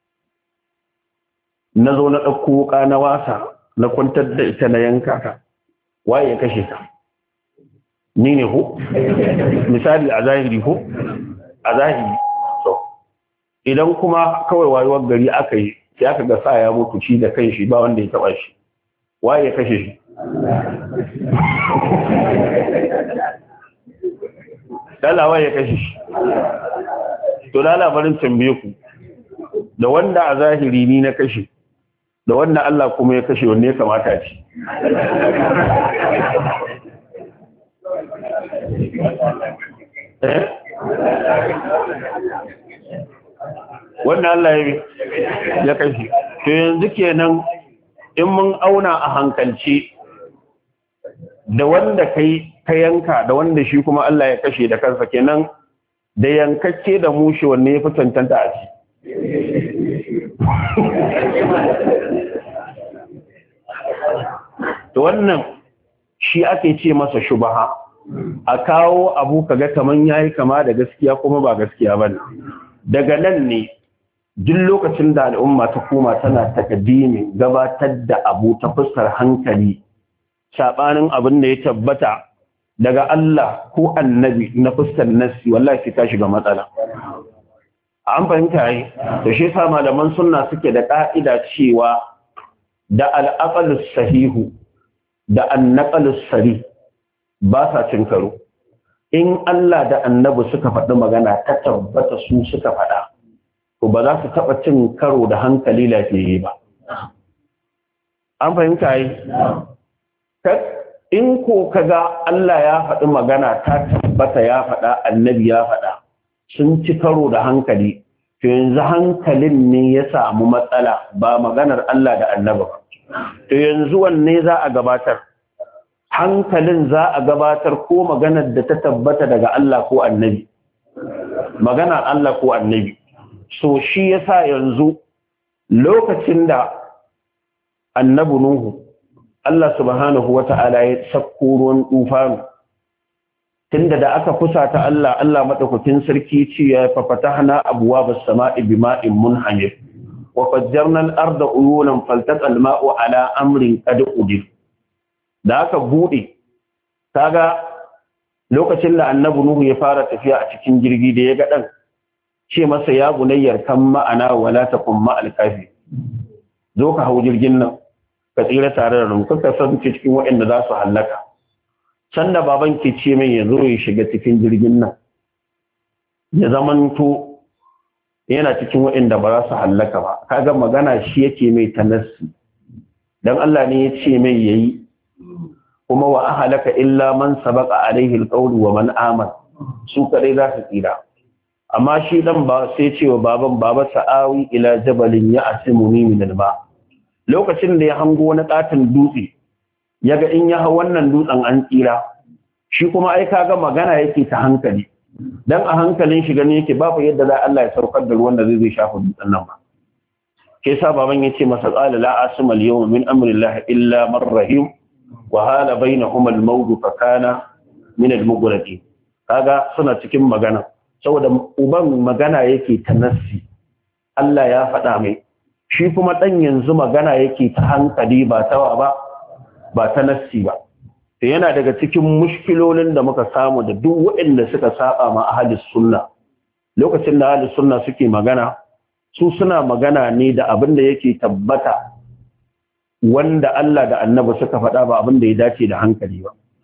na zo na ɗauko wuƙa na wasa na kwantar da ita na yanka ka waye ya kashe ka ni ne ko misali a zahiri ko a zahiri so idan kuma kawai wayewar gari aka yi sai aka ga sa ya mutu shi da kai shi ba wanda ya taba shi waye ya kashe shi dalawa ya kashe shi to lalabarin tambaye ku da wanda a zahiri ni na kashe da wanda Allah kuma ya kashe wanne ya kamata ci wannan Allah ya kashe to yanzu kenan in mun auna a hankalci da wanda kai ka yanka da wanda shi kuma Allah ya kashe da kansa kenan da yankacce da mushi wanne ya fi tantanta a ci to wannan shi ake ce masa shubaha a kawo abu kaga kaman yayi kama da gaskiya kuma ba gaskiya bane daga nan ne duk lokacin da al'umma ta koma tana takaddimi gabatar da abu ta fuskar hankali sabanin abin da ya tabbata daga Allah ko annabi na fuskar nassi wallahi ta shiga matsala an fahimta yi to shi sa malaman sunna suke da ka'ida cewa da al-aqlus sahihu da an-naqlus sarih ba sa cin karo in Allah da annabi suka faɗi magana ta tabbata su suka faɗa to ba za su taɓa cin karo da hankali lafiyayye ba an fahimta yi in ko kaga Allah ya faɗi magana ta tabbata ya faɗa annabi ya faɗa sun ci karo da hankali to yanzu hankalin ne ya samu matsala ba maganar Allah da annabi ba to yanzu wanne za a gabatar hankalin za a gabatar ko maganar da ta tabbata daga Allah ko annabi maganar Allah ko annabi so shi yasa yanzu lokacin da annabi Nuhu Allah subhanahu wata'ala ya sakko ruwan tufanu tunda da aka fusata Allah Allah madaukakin sarki ce ya fafatahna abwaabas samaa'i bima'in munhamir wa fajjarna al-arda uyunan faltaqa al-ma'u ala amrin qad udir da aka bude kaga lokacin da annabi Nuhu ya fara tafiya a cikin jirgi da ya ga dan ce masa ya bunayyar kan ma'ana wala takum ma'al kafi zo ka hau jirgin nan ka tsira tare da runku ka san cikin waɗanda za su hallaka sanda baban ke ce mai ya zo ya shiga cikin jirgin nan ya zamanto yana cikin waɗanda ba za su hallaka ba kaga magana shi yake mai tanassi dan Allah ne ya ce mai yayi kuma wa ahlaka illa man sabaqa alaihi alqawlu wa man amana su kadai za su tsira amma shi dan ba sai ce wa baban baba sa'awi ila jabalin ya asimuni min alma lokacin da ya hango wani katin dutse yaga in ya hau wannan dutsen an tsira shi kuma ai kaga magana yake ta hankali dan a hankalin shi gani yake babu yadda za Allah ya saukar da ruwan da zai zai shafa dutsen nan ba ke sa baban yace masa qala la asma al yawma min amri Allah illa man rahim wa hala bainahuma al mawd fa kana min al mughraqin kaga suna cikin magana saboda uban magana yake ta nassi Allah ya faɗa mai shi kuma dan yanzu magana yake ta hankali ba tawa ba ba ta nassi ba to yana daga cikin mushkilolin da muka samu da duk waɗanda suka saba ma ahlus sunna lokacin da ahlus sunna suke magana su suna magana ne da abin da yake tabbata wanda Allah da Annabi suka faɗa ba abin da ya dace da hankali ba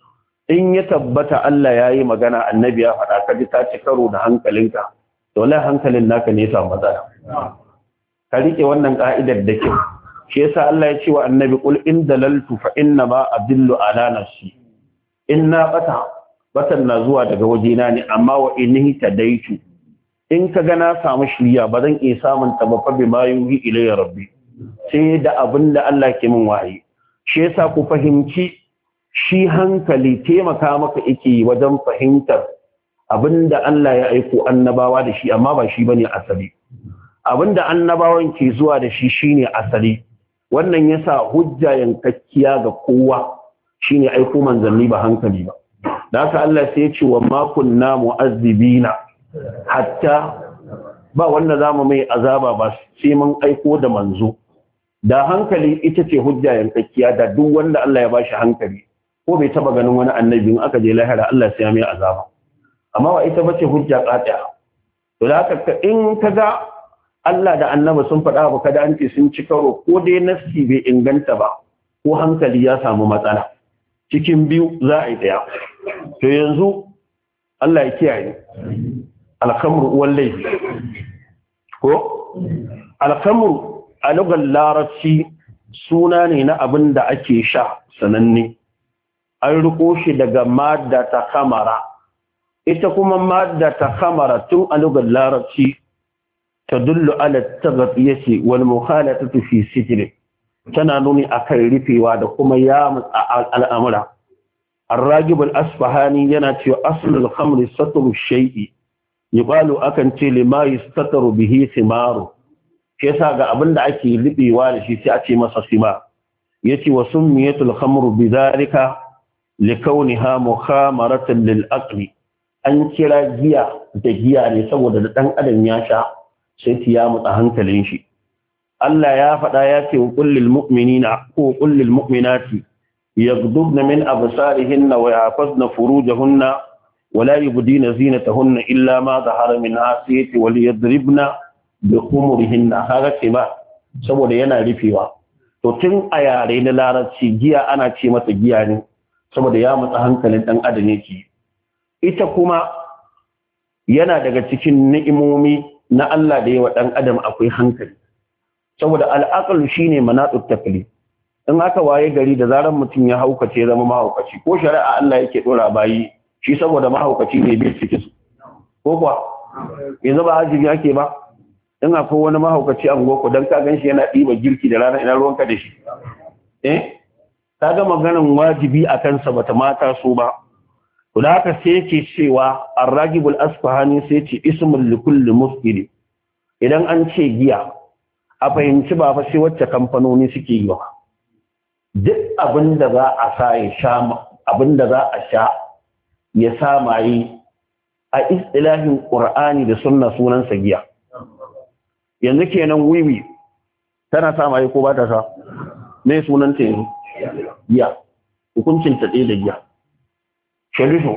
in ya tabbata Allah ya yi magana annabi ya faɗa ka ji ta ci karo da hankalinka to wallahi hankalin naka ne ya samu matsala ka rike wannan ka'idar da kyau shi yasa Allah ya ce wa annabi qul in dalaltu fa inna ma adillu ala nafsi inna bata batan na zuwa daga wajena ne amma wa inni tadaitu in ka ga na samu shiriya ba zan iya samun ta ba fa bima yuhi ilayya rabbi sai da abin da Allah ke min wahayi shi yasa ku fahimci shi hankali taimaka maka yake wajen fahimtar abinda Allah ya aiko annabawa da shi amma ba shi bane asali abinda annabawan ke zuwa da shi shine asali wannan yasa hujja yankakkiya ga kowa shine aiko manzanni ba hankali ba da haka Allah sai ya ce wa ma kunna mu'azzibina hatta ba wanda zamu mai azaba ba sai mun aiko da manzo da hankali ita ce hujja yankakkiya da duk wanda Allah ya bashi hankali ko bai taba ganin wani annabi in aka je lahira Allah sai ya mai azaba amma ba ita bace hujja qati'a to da haka in kaga Allah da annabi sun faɗa ba kada an ce sun ci karo ko dai nafsi bai inganta ba ko hankali ya samu matsala cikin biyu za a yi daya to yanzu Allah ya kiyaye alkhamru wal layl ko alkhamru a lugar larabci suna ne na abin da ake sha sananne an riko shi daga madda ta kamara ita kuma madda ta kamara tun a lugar larabci ta dullu ala tagafiyati wal mukhalatatu fi sijri tana nuni akan rufewa da kuma ya al'amura ar-ragib al-asfahani yana cewa aslul khamri satru shay'i yuqalu akan ce lima yastataru bihi thimaru yasa ga abinda ake ribewa da shi sai a ce masa sima yace wa summiyatul khamru bidhalika likawniha mukhamaratan lil aqli an kira giya da giya ne saboda da dan adam ya sha sai ta mutsa hankalin shi Allah ya faɗa ya ce qul lil mu'minina ko qul lil mu'minati yaghdubna min absarihinna wa yahfazna furujahunna wa la yubdina zinatahunna illa ma dhahara minha sayati wal yadribna bi khumurihinna kaga ce ba saboda yana rufewa to tun a yare na larabci giya ana ce mata giya ne saboda ya mutsa hankalin dan adam yake ita kuma yana daga cikin ni'imomi na Allah da yawa dan adam akwai hankali saboda al'aqlu shine manatut taklif in aka waye gari da zaran mutum ya haukace zama mahaukaci ko shari'a Allah yake dora bayi shi saboda mahaukaci ne bai cike su ko kuwa yanzu ba hajibi yake ba in akwai wani mahaukaci a ngoko dan ka ganshi yana diba girki da rana ina ruwanka da shi eh kaga maganan wajibi akan sa bata mata so ba to da haka sai yake cewa ar-ragibul asfahani sai yace ismul likulli muskiri idan an ce giya a fahimci ba fa sai wacce kamfanoni suke yi ba duk abinda za a sa ya sha abinda za a sha ya sa mai a istilahin qur'ani da sunna sunan sa giya yanzu kenan wiwi tana sa mai ko ba ta sa me sunan ta yanzu giya hukuncin ta da giya sharifu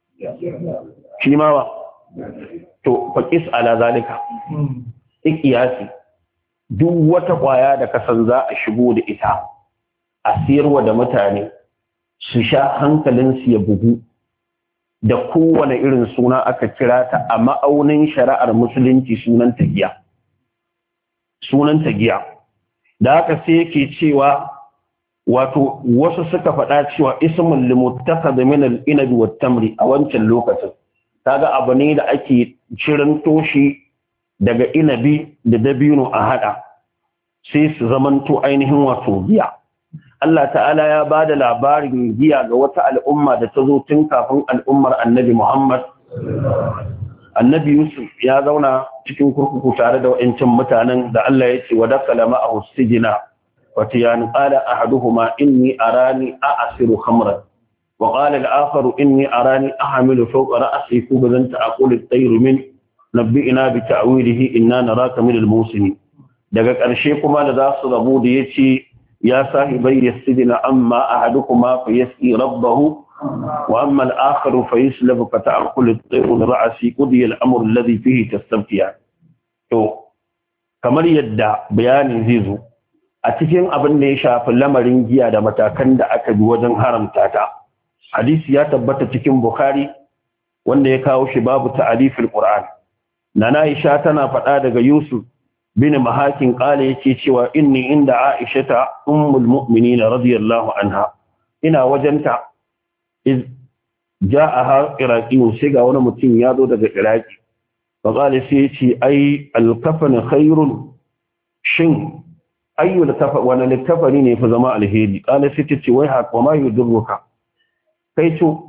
shi ma ba to faqis ala zalika ikiyasi duk wata kwaya da kasan za a shigo da ita a siyarwa da mutane su sha hankalinsu ya bugu da kowane irin suna aka kira ta a ma'aunin shari'ar musulunci sunan ta giya sunan ta giya da haka sai yake cewa wato wasu suka faɗa cewa ismul limuttakhadh min al-inabi wat-tamri a wancan lokacin kaga abu ne da ake cirin toshi daga inabi da dabino a hada sai su zamanto ainihin wato giya Allah ta'ala ya bada labarin giya ga wata al'umma da ta zo tun kafin al'ummar Annabi Muhammad Annabi Yusuf ya zauna cikin kurkuku tare da wayancin mutanen da Allah ya ce wa dakala ma'ahu sijina wa tiyan qala ahaduhuma inni arani a'asiru khamran wa qala al-akharu inni arani ahmilu fawqa ra'si kubran ta'qulu at-tayru min nabbi'ina bi ta'wilihi inna naraka min al-muslimin daga ƙarshe kuma da za su rabu da yace ya sahibai yasjidina amma ahadukuma fa yasqi rabbahu wa amma al-akharu fa yuslabu fa ta'qulu at-tayru ra'si qudiya al-amru alladhi fihi tastabtiyan to kamar yadda bayani zai zo a cikin abin da ya shafi lamarin giya da matakan da aka bi wajen haramta ta hadisi ya tabbata cikin Bukhari wanda ya kawo shi babu ta'alifil Qur'an. Nana Aisha tana faɗa daga Yusuf bin Mahakin qala yake cewa inni inda Aisha ta ummul mu'minin radiyallahu anha ina wajenta iz ja'aha iraqi sai ga wani mutum ya zo daga Iraki fa qala sai yace ai al-kafan khairun shin ayyu al-kafa wa al-kafani ne fa zama alheri qala sai tace wai ha wa ma yudurruka kai to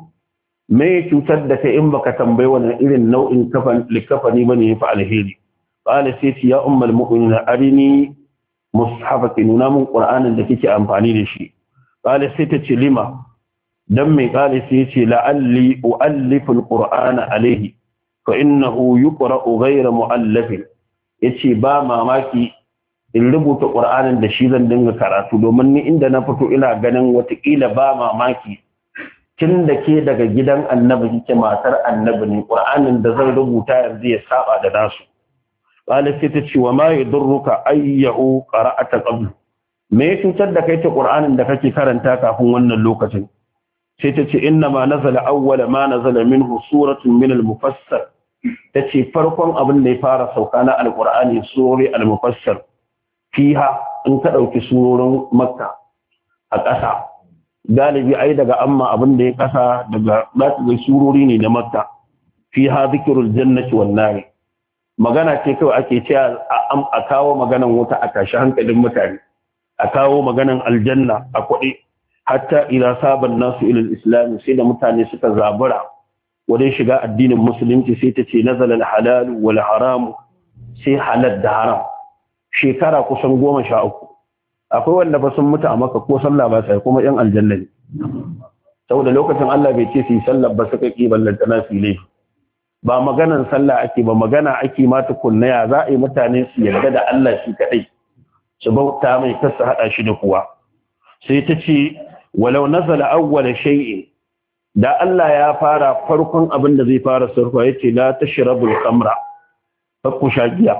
me cutar da kai in baka tambayi wannan irin nau'in kafan likafani bane fa alheri qala sai ce ya ummul mu'minin arini mushafaki nuna mun qur'anin da kike amfani da shi qala sai ta ce lima dan me qala sai ce la'alli u'allifu alqur'ana alayhi fa innahu yuqra'u ghayra mu'allaf yace ba mamaki in rubuta qur'anin da shi zan dinga karatu domin ni inda na fito ina ganin watakila ba mamaki tun da ke daga gidan annabi kike matar annabi ne qur'anin da zan rubuta yanzu ya saba da nasu qala sai ta ce wa ma yadurruka ayyahu qara'ata qabl me ya cutar da kai ta qur'anin da kake karanta kafin wannan lokacin sai ta ce inna ma nazala awwala ma nazala minhu suratun min al-mufassal tace farkon abin da ya fara sauka na alqur'ani sura al-mufassal fiha in ka dauki surorin makka a ƙasa galibi ai daga amma abin da ya kasa daga zaka surori ne na makka fiha dhikrul jannati wan nar magana ce kawai ake cewa a kawo maganan wuta a tashi hankalin mutane a kawo maganan aljanna a kuɗi hatta ila saban nasu ila islam sai da mutane suka zabura wajen shiga addinin musulunci sai ta ce nazala al-halal wal haram sai halal da haram shekara kusan goma sha uku akwai wanda ba sun mutu a maka ko sallah ba sai kuma yan aljanna ne saboda lokacin Allah bai ce su yi sallah ba suka ki ballanta na file ba maganan sallah ake ba magana ake ma tukunna ya za a yi mutane su yarda da Allah shi kadai su bauta mai kasa hada shi da kuwa sai ta ce walau nazala awwala shay'in da Allah ya fara farkon abin da zai fara sarfa yace la tashrabul khamra fakku shagiya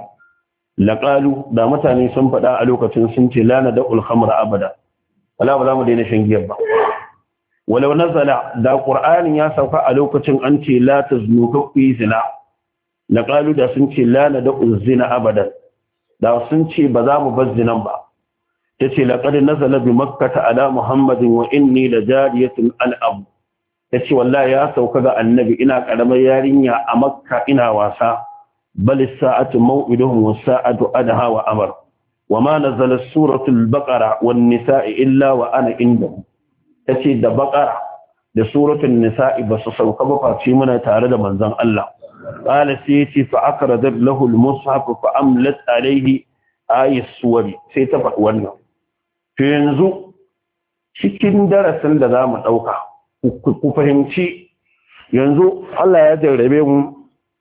laƙalu da mutane sun faɗa a lokacin sun ce lana da ulhamra abada wala ba za mu daina shan giyar ba walau nazala da ƙur'anin ya sauka a lokacin an ce la taznu kakku zina laƙalu da sun ce lana da uzina abada da sun ce ba za mu bar zinan ba ta ce laƙad nazala bi makkata ala muhammadin wa inni la jariyatun al'abu ta ce wallahi ya sauka ga annabi ina ƙaramar yarinya a makka ina wasa بل الساعة موئدهم والساعة أدهى وأمر وما نزلت سورة البقرة والنساء إلا وأنا عندهم تسيد بقرة لسورة النساء بس سوكب فاتشيمنا تارد منزان الله قال سيتي فأقرد له المصحف فأملت عليه آي السور سيتفق ونه فينزو cikin darasin da za mu ɗauka ku fahimci yanzu Allah ya jarrabe mu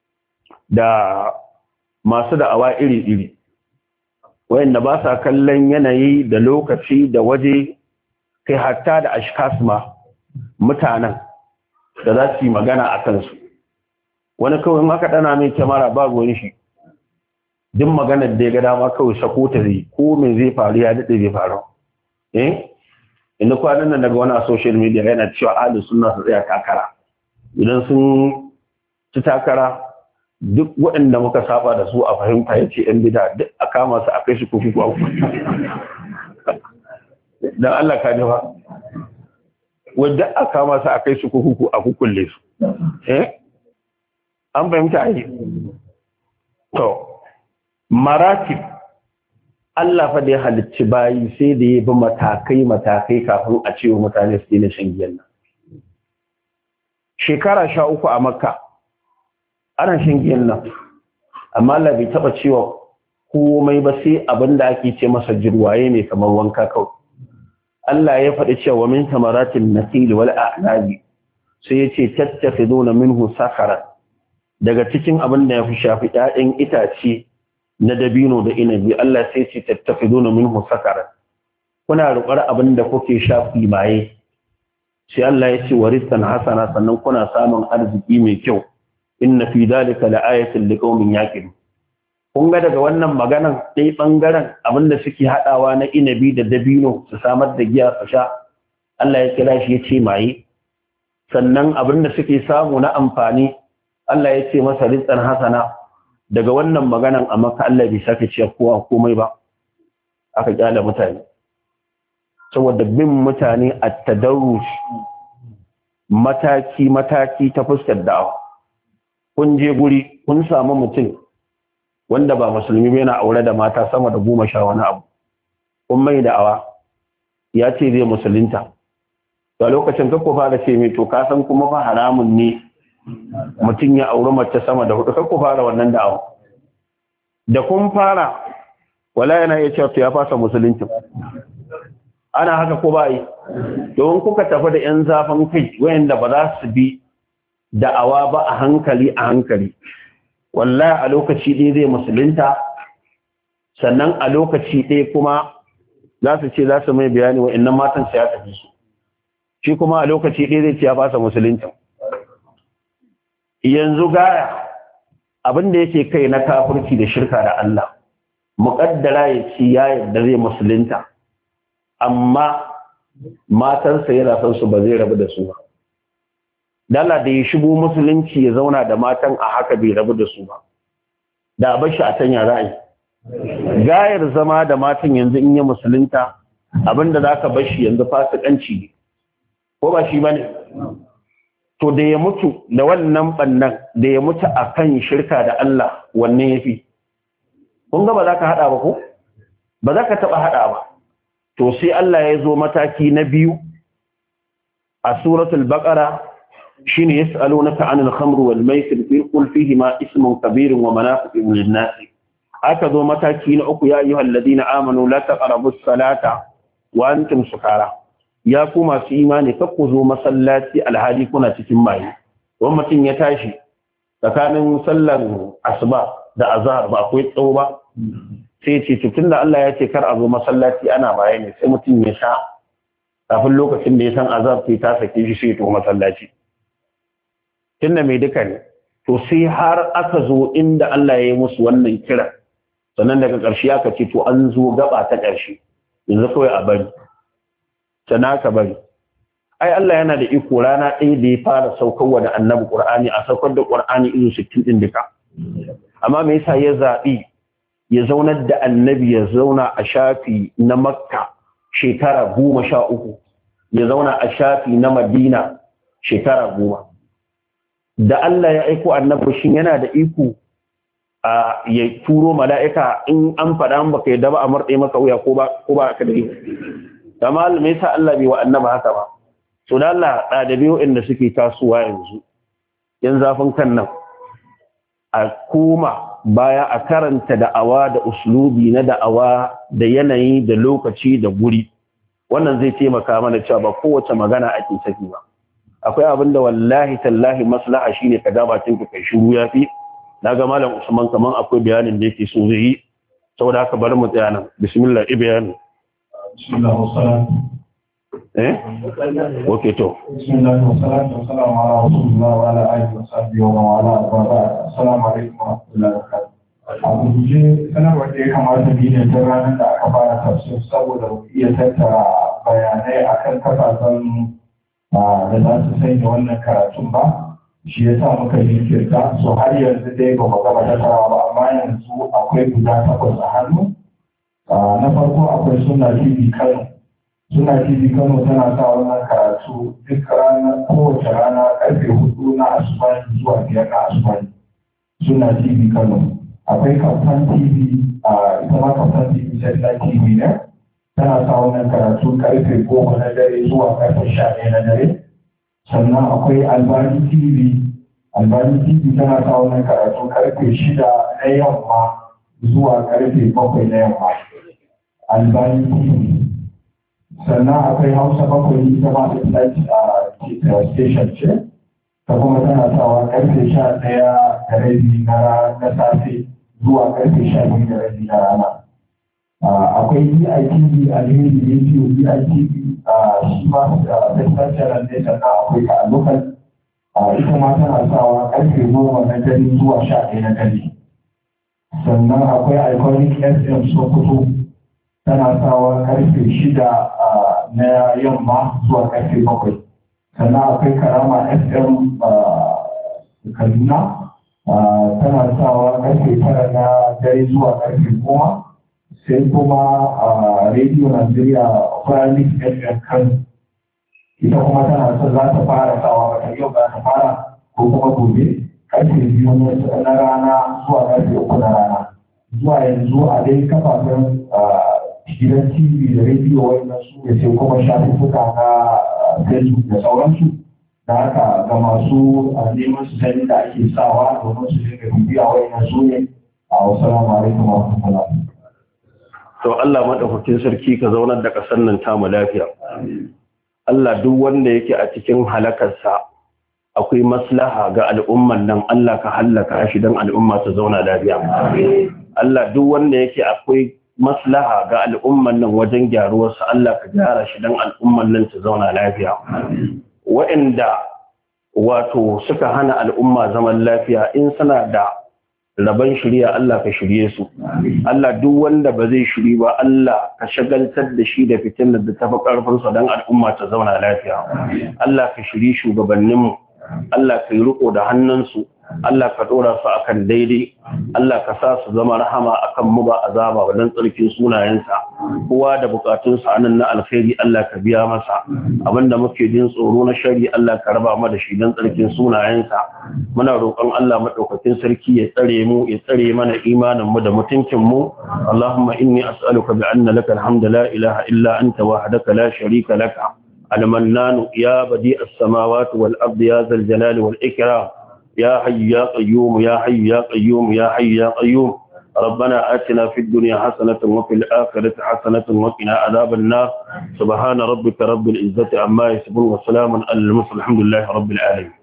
da masu da'awa iri-iri wayanda ba sa kallon yanayi da lokaci da waje kai hatta da ashkas ma mutanen da za su yi magana a kansu wani kawai in aka dana mai kyamara ba ruwan shi duk maganar da ya ga dama kawai sako ta zai ko mai zai faru ya daɗe zai faru eh inda kwanan nan daga wani a social media yana cewa ahlus sunna su tsaya takara idan sun ci takara duk waɗanda muka saba da su a fahimta ya ce ‘yan bida duk a kama su a kai su kuku a don Allah ka jefa wadda a kama su a kai su kuku a kukulle su eh an fahimta a yi to maratib Allah fa da ya halicci bayi sai da ya bi matakai matakai kafin a ce wa mutane su na shan giyan nan shekara sha uku a makka ana shan giyan nan amma Allah bai taba cewa komai ba sai abin da ake ce masa jirwaye ne kamar wanka kawai Allah ya faɗi cewa min tamaratin nasil wal a'nabi sai yace tattafiduna minhu sakara daga cikin abin da ya fi shafi ƴaƴan itace na dabino da inabi Allah sai ce tattafiduna minhu sakara kuna rukar abin da kuke shafi maye sai Allah ya ce waristan hasana sannan kuna samun arziki mai kyau inna fi dalika laayatin liqaumin yaqilun kun ga daga wannan maganan dai bangaren abinda suke hadawa na inabi da dabino su samar da giya su sha Allah ya kira shi ya ce maye sannan abin da suke samu na amfani Allah ya ce masa rizqan hasana daga wannan maganan a maka Allah bai sake cewa kowa komai ba aka kyala mutane saboda bin mutane a tadarrush mataki mataki ta fuskar da'awa kun je guri kun samu mutum wanda ba musulmi ba yana aure da mata sama da goma sha wani abu kun mai da'awa ya ce zai musulunta a lokacin kakko fara ce mai to ka san kuma fa haramun ne mutum ya auri mace sama da hudu kakko fara wannan da'awa da kun fara wala yana iya cewa to ya fasa musulunci ana haka ko ba yi don kuka tafi da yan zafin kai wayanda ba za su bi da'awa ba a hankali a hankali wallahi a lokaci ɗaya zai musulunta sannan a lokaci ɗaya kuma za su ce za su mai bayani wa innan matan sai ya tafi su shi kuma a lokaci ɗaya zai ce ya fasa musulunci yanzu gaya abin da yake kai na kafirci da shirka da Allah muƙaddara ya ci ya yarda zai musulunta amma matarsa yana son su ba zai rabu da su ba dala da ya shigo musulunci ya zauna da matan a haka bai rabu da su ba da a bashi a tanya ra'ayi gayar zama da matan yanzu in ya musulunta abinda za ka bashi yanzu fasikanci ne ko ba shi ba ne to da ya mutu da wannan bannan da ya mutu a kan shirka da Allah wanne ya fi kun ga ba za ka haɗa ba ko ba za ka taɓa haɗa ba to sai Allah ya zo mataki na biyu a suratul baqara shine yas'alunaka 'anil khamri wal maisir qul fihima ismun kabirun wa manafi'un lin-nas aka zo mataki na uku ya ayyuhal ladina amanu la taqrabus salata wa antum sukara ya ku masu imani kar ku zo masallaci alhali kuna cikin maye wani mutum ya tashi tsakanin sallar asuba da azhar ba akwai tsawo ba sai ce tutun da Allah ya ce kar a zo masallaci ana baye ne sai mutum ya sha kafin lokacin da ya san azab sai ta sake shi sai to masallaci tunda mai duka ne to sai har aka zo inda Allah ya yi musu wannan kira sannan daga ƙarshe aka ce to an zo gaba ta ƙarshe yanzu kawai a bari sana ka bari ai Allah yana da iko rana ɗaya da ya fara saukarwa da annabi Qur'ani a saukar da Qur'ani irin sittin din duka amma me yasa ya zaɓi ya zaunar da annabi ya zauna a shafi na makka shekara goma sha uku ya zauna a shafi na madina shekara goma da Allah ya aiko annabi shi yana da iko a ya turo mala'ika in an faɗa an baka yadda ba a murɗe maka wuya ko ba ko ba ka da iko amma me yasa Allah bai wa annabi haka ba so da Allah ɗalibai waɗanda suke tasowa yanzu yan zafin kan nan a koma baya a karanta da'awa da uslubi na da'awa da yanayi da lokaci da guri wannan zai taimaka mana cewa ba kowace magana ake saki ba akwai abin da wallahi tallahi maslaha shine ka gabatin ka kai shiru yafi naga malam Usman kaman akwai bayanin da yake so zai yi saboda haka bari mu tsaya nan bismillah ibyan bismillah wassalam eh okay to bismillah wassalam wassalamu ala rasulillah wa ala alihi wa sahbihi wa ala alihi assalamu alaikum wa rahmatullahi wa barakatuh a guje sanarwar da ya kamata bi ne ta ranar da aka fara tafsir saboda iya tattara bayanai akan kafafen da za su sanya wannan karatun ba shi ya sa muka yi kirka so har yanzu dai ba mu gaba tattarawa ba amma yanzu akwai guda takwas a hannu na farko akwai suna tv kano suna tv kano tana sa wannan karatu duk ranar kowace rana karfe hudu na asuba zuwa biyar na asuba suna tv kano akwai kaftan tv a ita ma kaftan tv satellite tv ne tana sa wannan karatu karfe goma na dare zuwa karfe sha ɗaya na dare sannan akwai albani tv albani tv tana sa wannan karatu karfe shida na yamma zuwa karfe bakwai na yamma albani tv sannan akwai hausa bakwai ita ma a station ce ta kuma tana sawa karfe sha ɗaya da rabi na safe zuwa karfe sha biyu da rabi na rana akwai B I T V a Unity Radio B I T V shi ma Central Channel ne sannan akwai a local ita ma tana sawa karfe goma na dare zuwa sha ɗaya na dare sannan akwai Iconic S M Sokoto tana sawa karfe shida na yamma zuwa karfe bakwai sannan akwai karama F M Kaduna tana sawa karfe tara na dare zuwa karfe goma, sai kuma a Radio Nigeria Private F M Kano ita kuma tana son za ta fara sawa wata yau za ta fara ko kuma gobe karfe biyu na rana zuwa karfe uku na rana. Zuwa yanzu a dai kafafen gidan T V da rediyo wannan su ne sai kuma shafuffuka na Facebook da sauransu, da haka ga masu neman su sani da ake sawa domin su dinga bibiya wannan su ne. Assalamu alaikum wa rahmatullahi. To Allah madaukakin sarki ka zaunar da kasar nan tamu lafiya. Allah duk wanda yake a cikin halakarsa akwai maslaha ga al'umman nan, Allah ka hallaka shi don al'umma ta zauna lafiya. Allah duk wanda yake akwai maslaha ga al'umman nan wajen gyaruwarsa, Allah ka gyara shi don al'umman nan ta zauna lafiya. Waɗanda wato suka hana al'umma zaman lafiya in suna da rabon shirya, Allah ka shirye su. Allah duk wanda ba zai shiri ba, Allah ka shagaltar da shi da fitinar da tafi ƙarfinsa don al'umma ta zauna lafiya. Allah ka shiri shugabanninmu, Allah ka yi riko da hannunsu, Allah ka ɗora su akan daidai, Allah ka sa su zama rahama akan mu ba azaba ba don tsarkin sunayensa. Kowa da bukatunsa anan na alkhairi Allah ka biya masa, abinda muke jin tsoro na shari Allah ka raba mu da shi don tsarkin sunayensa. Muna roƙon Allah madaukakin sarki ya tsare mu, ya tsare mana imanin mu da mutuncin mu. Allahumma inni as'aluka bi anna laka alhamdu la ilaha illa anta wahdaka la sharika laka المنان يا بديع السماوات والأرض يا ذا الجلال والإكرام يا حي يا قيوم يا حي يا قيوم يا حي يا قيوم ربنا آتنا في الدنيا حسنة وفي الآخرة حسنة وقنا عذاب النار سبحان ربك رب العزة عما يصفون وسلام على المرسلين الحمد لله رب العالمين.